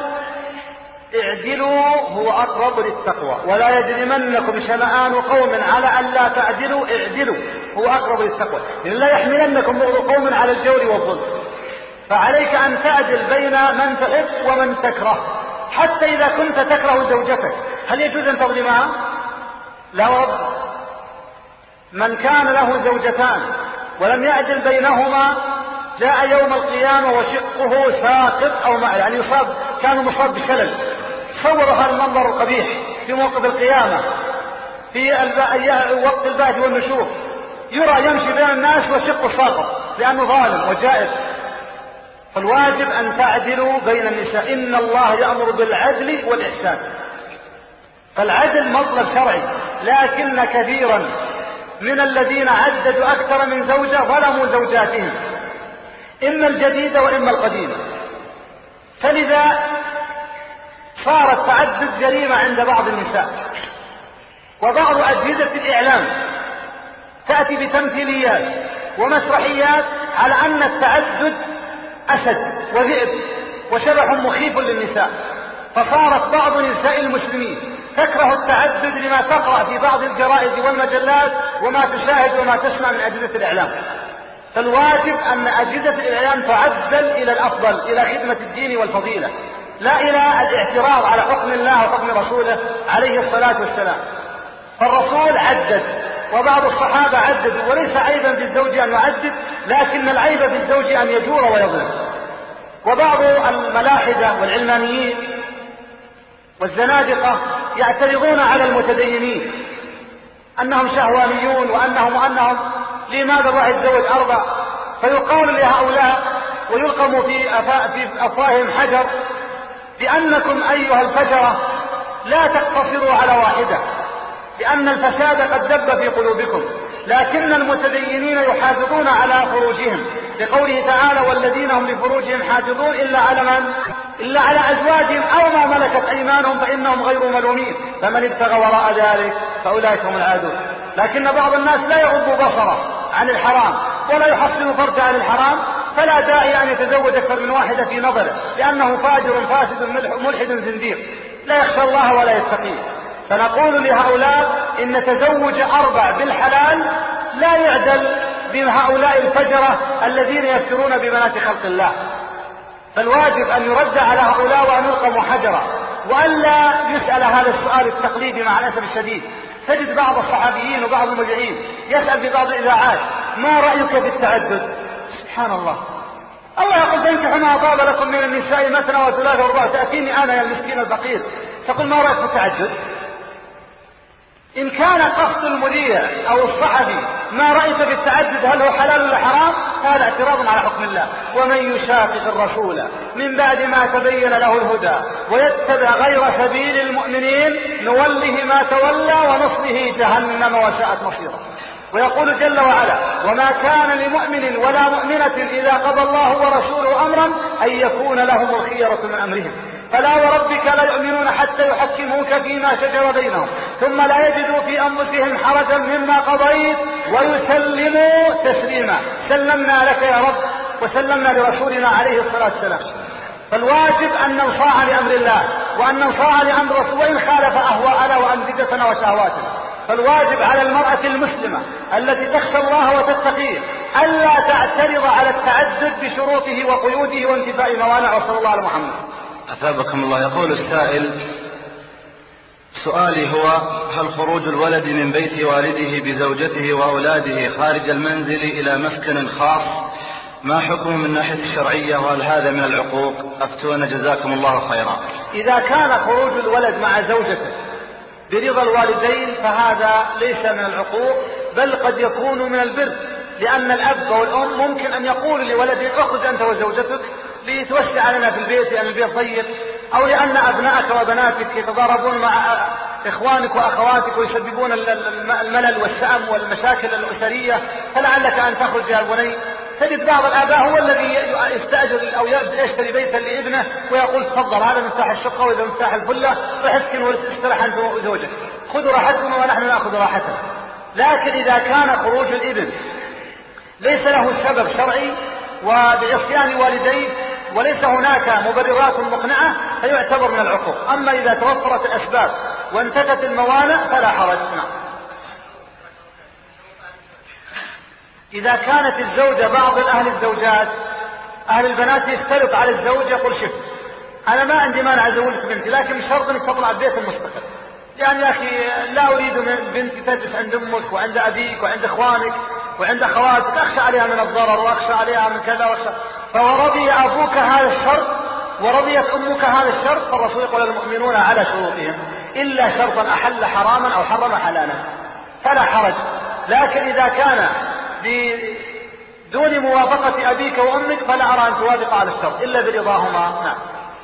اعدلوا هو أقرب للتقوى ولا يجرمنكم شنآن قوم على أن لا تعدلوا اعدلوا هو أقرب للتقوى، إن لا يحملنكم بغض قوم على الجور والظلم. فعليك أن تعدل بين من تحب ومن تكره، حتى إذا كنت تكره زوجتك هل يجوز أن تظلمها؟ لا ورب. من كان له زوجتان ولم يعدل بينهما جاء يوم القيامة وشقه ساقط أو مع يعني يصاب كان مصاب بشلل. صوروا هذا المنظر القبيح في موقف القيامة في وقت البعث والنشور، يرى يمشي بين الناس وشقه ساقط لأنه ظالم وجائر. فالواجب أن تعدلوا بين النساء، إن الله يأمر بالعدل والإحسان. فالعدل مطلب شرعي، لكن كثيرا من الذين عددوا أكثر من زوجة ظلموا زوجاتهم، إما الجديدة وإما القديمة. فلذا صار التعدد جريمة عند بعض النساء. وبعض أجهزة الإعلام تأتي بتمثيليات ومسرحيات على أن التعدد أسد وذئب وشبح مخيف للنساء، فصارت بعض نساء المسلمين تكره التعدد لما تقرأ في بعض الجرائد والمجلات وما تشاهد وما تسمع من أجهزة الإعلام. فالواجب أن أجهزة الإعلام تعدل إلى الأفضل، إلى خدمة الدين والفضيلة، لا إلى الاعتراض على حكم الله وحكم رسوله عليه الصلاة والسلام. فالرسول عدد وبعض الصحابة عددوا، وليس عيبا في الزوج أن يعدد، لكن العيب في الزوج أن يجور ويظلم. وبعض الملاحدة والعلمانيين والزنادقة يعترضون على المتدينين أنهم شهوانيون وأنهم وأنهم لماذا الله يتزوج أربع؟ فيقال لهؤلاء ويلقم في أفواههم حجر بأنكم أيها الفجرة لا تقتصروا على واحدة، لأن الفساد قد دب في قلوبكم، لكن المتدينين يحافظون على فروجهم، لقوله تعالى والذين هم لفروجهم حافظون إلا على من؟ إلا على أزواجهم أو ما ملكت أيمانهم فإنهم غير ملومين، فمن ابتغى وراء ذلك فأولئك هم العادون. لكن بعض الناس لا يغض بصره عن الحرام ولا يحصن فرجه عن الحرام، فلا داعي أن يتزوج أكثر من واحدة في نظره، لأنه فاجر فاسد ملحد زنديق لا يخشى الله ولا يتقيه. فنقول لهؤلاء إن تزوج أربع بالحلال لا يعدل بهؤلاء الفجرة الذين يفترون ببنات خلق الله. فالواجب أن يرد على هؤلاء وأن يلقموا حجرا، وألا يسأل هذا السؤال التقليدي. مع الأسف الشديد تجد بعض الصحابيين وبعض المذيعين يسأل في بعض الإذاعات ما رأيك في التعدد؟ سبحان الله، الله يقول تنكحوا ما طاب لكم من النساء مثنى وثلاث ورباع، تأتيني أنا يا المسكين الفقير تقول ما رأيك في التعدد؟ إن كان قصد المذيع أو الصحفي ما رأيت في التعدد هل هو حلال ولا حرام، هذا اعتراض على حكم الله. ومن يشاقق الرسول من بعد ما تبين له الهدى ويتبع غير سبيل المؤمنين نوله ما تولى ونصله جهنم وساءت مصيرا. ويقول جل وعلا وما كان لمؤمن ولا مؤمنة إذا قضى الله ورسوله أمرا أن يكون لهم الخيرة من أمرهم فلا وربك لا يؤمنون حتى يحكموك فيما شجر بينهم ثم لا يجدوا في أنفسهم حرجا مما قضيت ويسلموا تسليما. سلمنا لك يا رب وسلمنا لرسولنا عليه الصلاة والسلام. فالواجب أن ننصاع لأمر الله وأن ننصاع لأمر رسول وإن خالف أهواءنا وأمجدتنا وشهواتنا. فالواجب على المرأة المسلمة التي تخشى الله وتتقيه ألا تعترض على التعدد بشروطه وقيوده وانتفاء موانعه. صلى الله على محمد. أثابكم الله. يقول السائل سؤالي هو هل خروج الولد من بيت والده بزوجته وأولاده خارج المنزل إلى مسكن خاص ما حكمه من ناحية الشرعية وهل هذا من العقوق؟ أفتونا جزاكم الله خيرا. إذا كان خروج الولد مع زوجته برضا الوالدين فهذا ليس من العقوق بل قد يكون من البر، لأن الأب والأم ممكن أن يقول لولده اخرج أنت وزوجتك لتوسع لنا في البيت لأن البيت ضيق، أو لأن أبنائك وبناتك يتضاربون مع إخوانك وأخواتك ويسببون الملل والسأم والمشاكل الأسرية فلعلك أن تخرج يا بني. تجد بعض الآباء هو الذي يستأجر أو يشتري بيتا لابنه ويقول تفضل هذا مفتاح الشقة وإذا مفتاح الفلة فاسكن واسترح أنت وزوجك خذوا راحتكم ونحن نأخذ راحتنا. لكن إذا كان خروج الابن ليس له سبب شرعي وبعصيان والديه وليس هناك مبررات مقنعة فيعتبر من العقوق. أما إذا توفرت الأسباب وانتفت الموانع فلا حرج. إذا كانت الزوجة بعض الأهل الزوجات أهل البنات يختلط على الزوج يقول شف أنا ما عندي مانع أزوجك بنتي لكن شرط أنك تطلع ببيت المستقل، يعني يا أخي لا أريد من بنتي تجلس عند أمك وعند أبيك وعند أخوانك وعند أخواتك أخشى عليها من الضرر وأخشى عليها من كذا وأخشى. فرضي أبوك هذا الشرط ورضيت أمك هذا الشرط فالرسول يقول المؤمنون على شروطهم إلا شرطا أحل حراما أو حرم حلالا فلا حرج. لكن إذا كان بدون موافقة أبيك وأمك فلا أرى أن توافق على الشرط إلا برضاهما. نعم.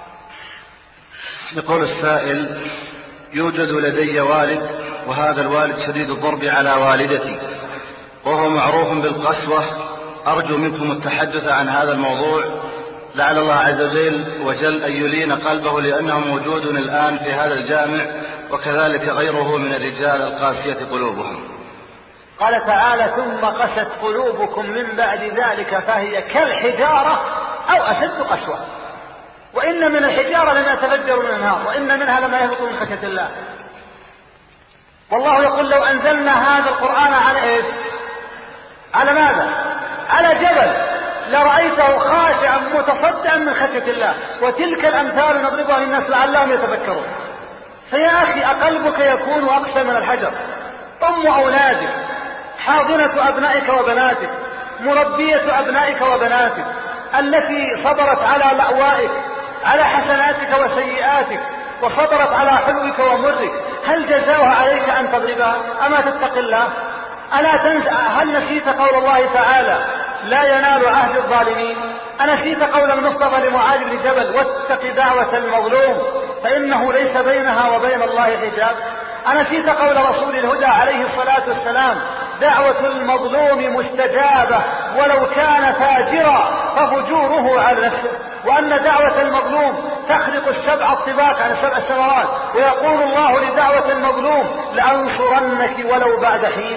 يقول السائل يوجد لدي والد وهذا الوالد شديد الضرب على والدتي وهو معروف بالقسوة، أرجو منكم التحدث عن هذا الموضوع لعل الله عز وجل أن يلين قلبه لأنه موجود الآن في هذا الجامع وكذلك غيره من الرجال القاسية قلوبهم. قال تعالى ثم قست قلوبكم من بعد ذلك فهي كالحجارة أو أشد قسوة وإن من الحجارة لما يتفجر من النار وإن منها لما يهبط من خشية الله. والله يقول لو أنزلنا هذا القرآن على إيش؟ على ماذا؟ على جبل لرأيته خاشعا متصدعا من خشية الله. وتلك الأمثال نضربها للناس لعلهم يتفكرون. فيا أخي أقلبك يكون أقسى من الحجر. أم أولادك حاضنة أبنائك وبناتك مربية أبنائك وبناتك التي صبرت على لأوائك على حسناتك وسيئاتك وصبرت على حلوك ومرك هل جزاؤها عليك أن تضربها؟ أما تتق الله؟ ألا تنسى؟ هل نسيت قول الله تعالى لا ينال عهد الظالمين؟ أنسيت قول المصطفى لمعاذ بن جبل واتق دعوة المظلوم فإنه ليس بينها وبين الله حجاب؟ أنسيت قول رسول الهدى عليه الصلاة والسلام دعوة المظلوم مستجابة ولو كان فاجرا ففجوره على نفسه، وأن دعوة المظلوم تخلق السبع الطباق عن سبع السماوات، ويقول الله لدعوة المظلوم لأنصرنك ولو بعد حين؟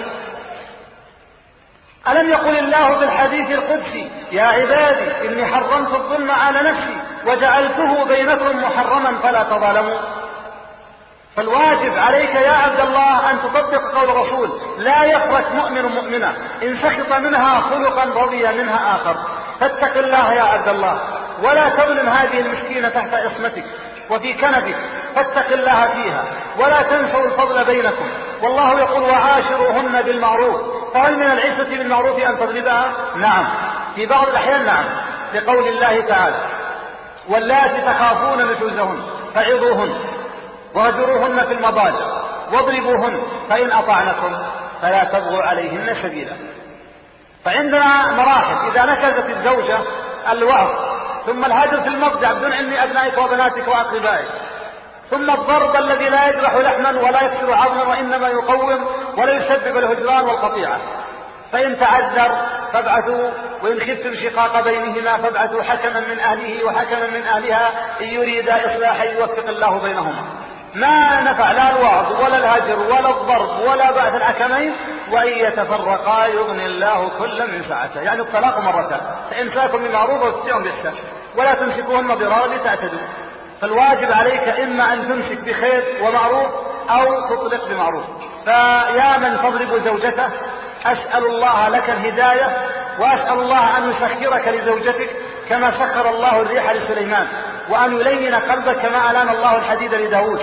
ألم يقل الله في الحديث القدسي يا عبادي إني حرمت الظلم على نفسي وجعلته بينكم محرما فلا تظالموا؟ فالواجب عليك يا عبد الله أن تطبق قول الرسول لا يفرق مؤمن مؤمنة إن سخط منها خلقا رضي منها آخر. فاتق الله يا عبد الله ولا تظلم هذه المسكينة تحت عصمتك وفي كنفك، فاتق الله فيها ولا تنسوا الفضل بينكم، والله يقول وعاشروهن بالمعروف. فهل من العزة بالمعروف أن تضربها؟ نعم، في بعض الأحيان نعم، لقول الله تعالى واللاتي تخافون نشوزهن فعظوهن واهجروهن في المضاجع واضربوهن فإن أطعنكم فلا تبغوا عليهن سبيلا. فعندنا مراحل، إذا نكزت الزوجة الوعظ، ثم الهجر في المضجع بدون علم أبنائك وبناتك وأقربائك، ثم الضرب الذي لا يجرح لحما ولا يكسر عظما وإنما يقوم ولا يسبب الهجران والقطيعة. فإن تعذر فابعثوا، وإن خفتم شقاق بينهما فابعثوا حكما من أهله وحكما من أهلها إن يريدا إصلاحا يوفق الله بينهما. ما نفع لا الوعظ ولا الهجر ولا الضرب ولا بعث الحكمين، وإن يتفرقا يغني الله كلا من سعته، يعني الطلاق مرتان، فإمساك بمعروف وتسريح بإحسان ولا تمسكوهن ضرارا لتعتدوا. فالواجب عليك إما أن تمسك بخير ومعروف أو تطلق بمعروف. فيا من تضرب زوجته أسأل الله لك الهداية، وأسأل الله أن يسخرك لزوجتك كما سخر الله الريح لسليمان، وأن يلين قلبك كما ألان الله الحديد لداود.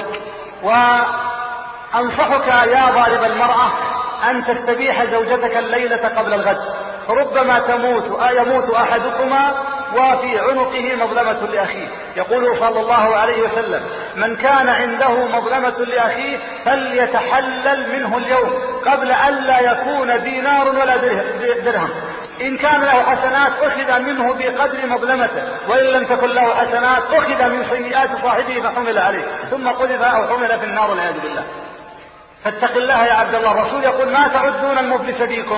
وأنصحك يا ضارب المرأة أن تستبيح زوجتك الليلة قبل الغد، فربما تموت يموت أحدكما وفي عنقه مظلمة لأخيه. يقول صلى الله عليه وسلم من كان عنده مظلمة لأخيه فليتحلل منه اليوم قبل أن لا يكون دينار ولا درهم. إن كان له حسنات أخذ منه بقدر مظلمته، وإن لم تكن له حسنات أخذ من سيئات صاحبه فحمل عليه ثم قذف أو حمل في النار والعياذ بالله. فاتق الله يا عبد الله. الرسول يقول ما تعدون المفلس فيكم؟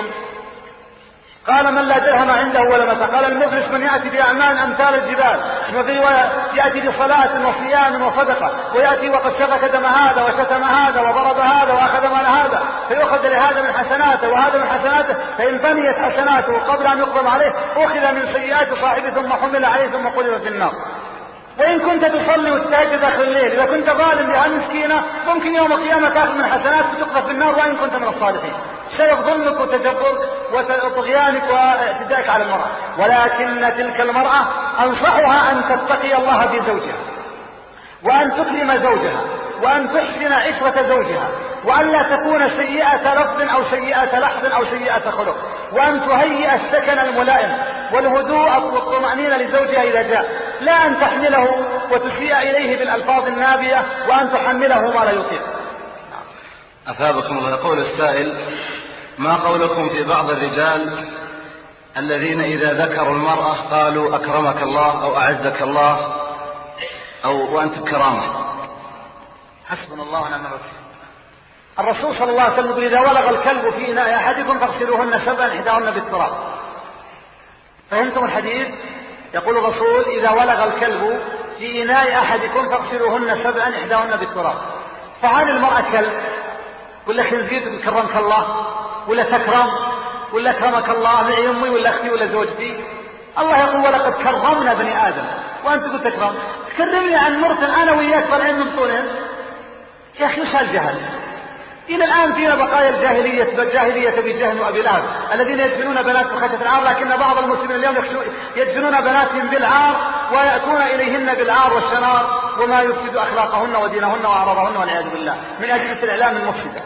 قال من لا درهم عنده ولا متى؟ قال المفلس من يأتي بأعمال أمثال الجبال، يأتي بصلاة وصيام وصدقة، ويأتي وقد سفك دم هذا وشتم هذا وضرب هذا وأخذ مال هذا، فيأخذ لهذا من حسناته وهذا من حسناته، فإن بنيت حسناته قبل أن يقبض عليه أخذ من سيئات صاحبه ثم حمل عليه ثم قذف في النار. وإن كنت تصلي وتتهجد آخر الليل، إذا كنت ظالم لها مسكينة ممكن يوم القيامة تأخذ من حسنات وتقذف في النار وإن كنت من الصالحين، سبب ظلمك وتجبرك وطغيانك واعتدائك على المرأة. ولكن تلك المرأة أنصحها أن تتقي الله في زوجها، وأن تكرم زوجها، وأن تحسن عشرة زوجها، وأن لا تكون سيئة لفظ أو سيئة لحظ أو سيئة خلق، وأن تهيئ السكن الملائم والهدوء والطمأنينة لزوجها إذا جاء، لا أن تحمله وتسيء إليه بالألفاظ النابية وأن تحمله ما لا يطيق. أثابكم الله. يقول السائل ما قولكم في بعض الرجال الذين إذا ذكروا المرأة قالوا أكرمك الله أو أعزك الله أو وأنت بكرامة؟ حسبنا الله ونعم الوكيل. الرسول صلى الله عليه وسلم يقول إذا ولغ الكلب في إناء أحدكم فاغسلوهن سبعا إحداهن بالتراب. فهمتم الحديث؟ يقول الرسول إذا ولغ الكلب في إناء أحدكم فاغسلوهن سبعا إحداهن بالتراب. فهل المرأة كلب ولا خنزير كرمك الله ولا تكرم ولا كرمك الله معي أمي ولا أختي ولا زوجتي؟ الله يقول ولقد كرمنا بني آدم وأنت تقول تكرم. تكرمني عن مرة أنا وياك طالعين من طولين؟ يا أخي وش هالجهل؟ إلى الآن فينا بقايا الجاهلية بالجاهلية بجهل وأبي لهب الذين يدفنون بناتهم خشية العار، لكن بعض المسلمين اليوم يدفنون بناتهم بالعار ويأتون إليهن بالعار والشنار وما يفسد أخلاقهن ودينهن وأعراضهن والعياذ بالله من أجل الإعلام المفسدة.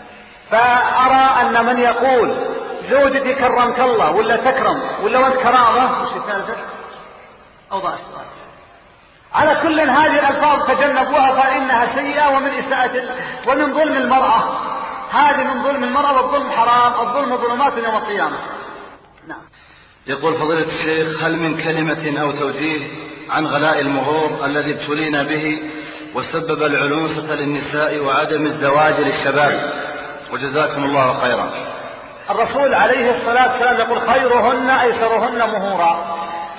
فأرى أن من يقول زوجتي كرمك الله ولا تكرم ولا وانت كرامة، وش الثالثة؟ أوضاع السؤال. على كل هذه الألفاظ تجنبوها فإنها سيئة ومن إساءة ومن ظلم المرأة. هذه من ظلم المرأة، والظلم حرام، الظلم ظلمات يوم القيامة. نعم. يقول فضيلة الشيخ: هل من كلمة أو توجيه عن غلاء المهور الذي ابتلينا به وسبب العنوسة للنساء وعدم الزواج للشباب؟ وجزاكم الله خيرا. الرسول عليه الصلاة والسلام يقول: خيرهن أيسرهن مهورا.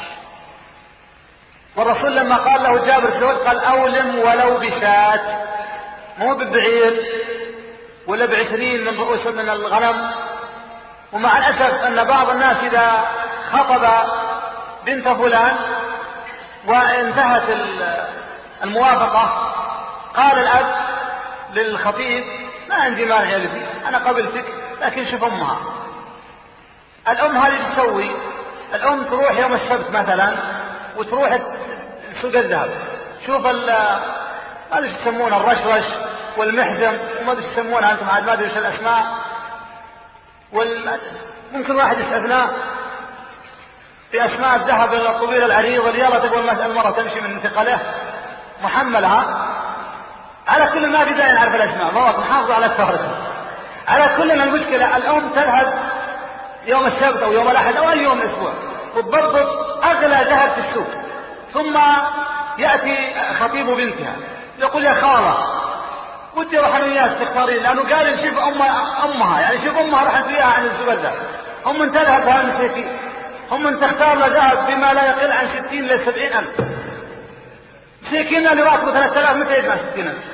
والرسول لما قال له جابر الزوج قال: أولم ولو بشاة، مو بالبعير ولا بعشرين من رؤوس من الغنم. ومع الأسف أن بعض الناس إذا خطب بنت فلان وانتهت الموافقة قال الأب للخطيب: ما عندي مانع يا ولدي، أنا قبلتك، لكن شوف أمها. الأم هذه تسوي، الأم تروح يوم السبت مثلا وتروح سوق الذهب، شوف ما ادري يسمونه الرشرش والمحزم وما ادري يسمونها انتم عاد ما ادري ايش الاسماء، وال... ممكن واحد يستثنى في اسماء الذهب الطويل العريض اللي يلا تقول مثلا المرة تمشي من ثقله محملها. على كل ما بداية نعرف الاسماء، مرات نحافظ على التهرس. على كل ما المشكلة الام تذهب يوم السبت او يوم الاحد او اي يوم الاسبوع وتضبط اغلى ذهب في السوق، ثم يأتي خطيب بنتها يقول: يا خالة ودي اروح انا وياك تختارين، لانه قال نشوف امها امها يعني شوف امها راح وياها عن الزبد ذهب. هم من تذهب هذا المساكين، هم من تختار له ذهب بما لا يقل عن ستين الى سبعين الف. مساكين اللي راتبه ثلاثة آلاف متى يجمع ستين الف؟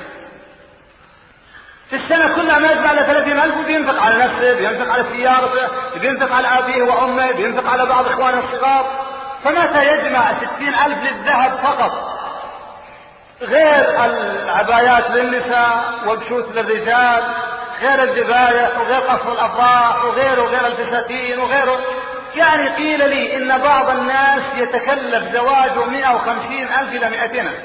في السنة كلها ما يجمع له ثلاثين الف، وبينفق على نفسه، بينفق على سيارته، بينفق على أبيه وأمه، بينفق على بعض إخوانه الصغار. فمتى يجمع ستين ألف للذهب فقط، غير العبايات للنساء والبشوت للرجال، غير الذبايح وغير قصر الأفراح وغيره وغير الفساتين وغيره. يعني قيل لي إن بعض الناس يتكلف زواجه مئة وخمسين ألف إلى مئتين ألف.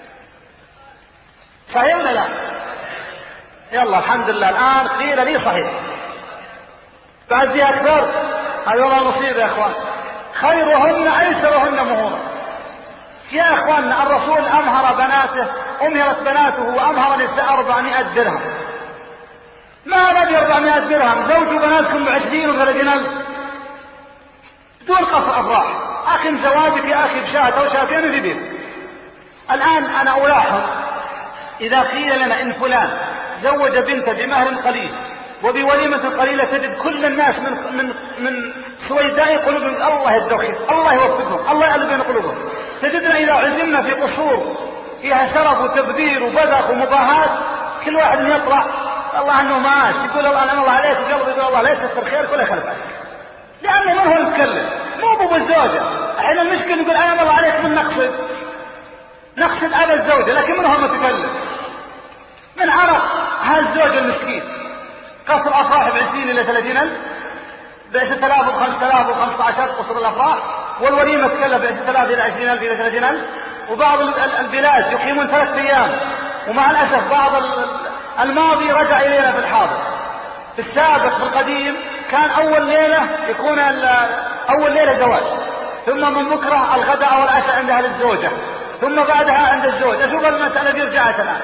صحيح ولا لا؟ يلا الحمد لله الآن قيل لي صحيح. بعد دي أكبر، هذا والله مصيبة يا أخوان. خيرهن أيسرهن مهورا. يا أخواننا الرسول أمهر بناته، أمهرت بناته وأمهر نساء أربعمائة درهم. ما بدي أربعمائة درهم، زوجوا بناتكم بعشرين وثلاثين ألف بدون قصر أفراح. أخي زواجك يا أخي بشاة أو شاتين في بيت. الآن أنا ألاحظ إذا قيل لنا إن فلان زوج بنته بمهر قليل وبوليمة قليلة، تجد كل الناس من من من سويداء قلوبهم الله يهدوهم، الله يوفقهم، الله يقلب بين قلوبهم. تجدنا إذا عزمنا في قصور فيها شرف وتبذير وبذخ ومباهات، كل واحد يطلع الله انه ماش يقول الله انا الله عليك، وقلب يقول الله لا يكثر خيرك ولا يخلف عليك، لانه من هو المتكلم؟ مو ابو الزوجه. الحين المشكله نقول انا الله عليك من نقصد نقصد ابا الزوجه، لكن من هو المتكلم؟ من عرف هذا الزوج المسكين قصر افراح بعشرين الى ثلاثين الف، بعشرة آلاف وخمسة آلاف وخمسة عشر قصر الافراح، والوليمه تكلف بعشرة آلاف الى عشرين الف الى ثلاثين الف. وبعض البلاد يقيمون ثلاث ايام. ومع الاسف بعض الماضي رجع الينا في الحاضر. في السابق في القديم كان اول ليله يكون اول ليله زواج، ثم من بكره الغداء والعشاء عند اهل الزوجه، ثم بعدها عند الزوج. اشوف المساله دي رجعت الان.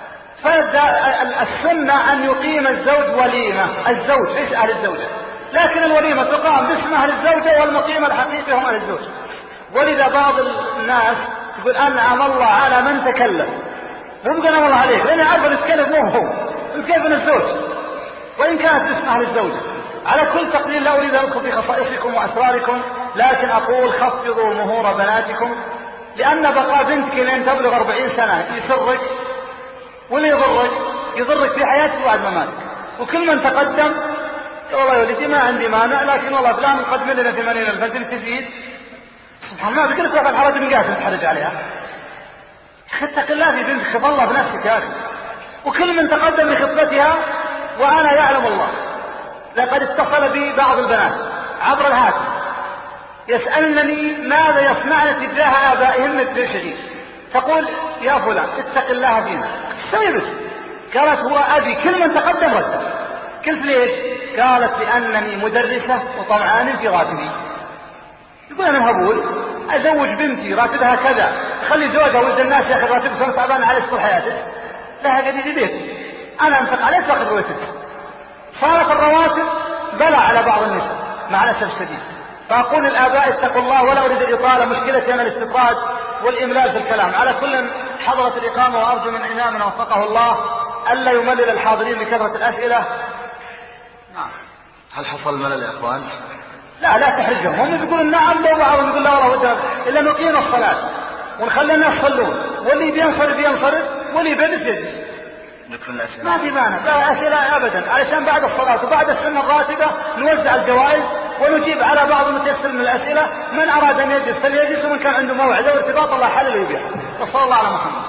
فالسنه ان يقيم الزوج وليمه، الزوج ليس اهل الزوجه، لكن الوليمه تقام باسم اهل الزوجه والمقيم الحقيقي هم اهل الزوج. ولذا بعض الناس يقول انعم الله على من تكلم، مو بقى الله عليك، لان عارف يتكلم مو هو كيف من الزوج وان كانت باسم اهل الزوجه. على كل تقليل لا اريد ان ادخل في خصائصكم واسراركم، لكن اقول خفضوا مهور بناتكم، لان بقاء بنتك لين تبلغ أربعين سنه يسرك ولا يضرك؟ يضرك في حياتك وبعد مماتك. وكل من تقدم والله يا ولدي ما عندي مانع، لكن والله فلان قدم لنا ثمانين ألف تزيد، سبحان الله بقلت لك الحرج من قاعد تتحرج عليها. اتق الله في بنتك، خف الله بنفسك يا اخي. وكل من تقدم لخطبتها وانا يعلم الله، لقد اتصل بي بعض البنات عبر الهاتف يسألنني ماذا يصنعن تجاه آبائهن الشهيد. تقول يا فلان اتق الله فينا، تسوي بس. قالت هو أبي كل من تقدم رد. قلت ليش؟ قالت لأنني مدرسة وطمعان في راتبي. يقول أنا هقول أزوج بنتي راتبها كذا تخلي زوجها ولد الناس ياخذ راتب سنة تعبان عليه طول حياته، لها قد في بيت أنا أنفق عليه تاخذ رواتب. صارت الرواتب بلع على بعض النساء مع الأسف الشديد. فأقول للآباء اتقوا الله، ولا أريد الإطالة، مشكلتي أنا الاستطراد والإملال في الكلام. على كل حضرة الإقامة، وأرجو من إمامنا وفقه الله ألا يملل الحاضرين بكثرة الأسئلة. نعم. هل حصل ملل يا إخوان؟ لا لا تحرجهم، هم يقولون نعم لو بعضهم يقول لا والله ودنا إلا نقيم الصلاة ونخلي الناس يصلون، واللي بينصرف ينصرف واللي يجلس يجلس. ما في مانع، لا أسئلة أبدا، علشان بعد الصلاة وبعد السنة الراتبة نوزع الجوائز ونجيب على بعض المتيسر من الأسئلة. من أراد أن يجلس فليجلس، ومن كان عنده موعد وارتباط الله حلل ويبيح. وصلى الله على محمد.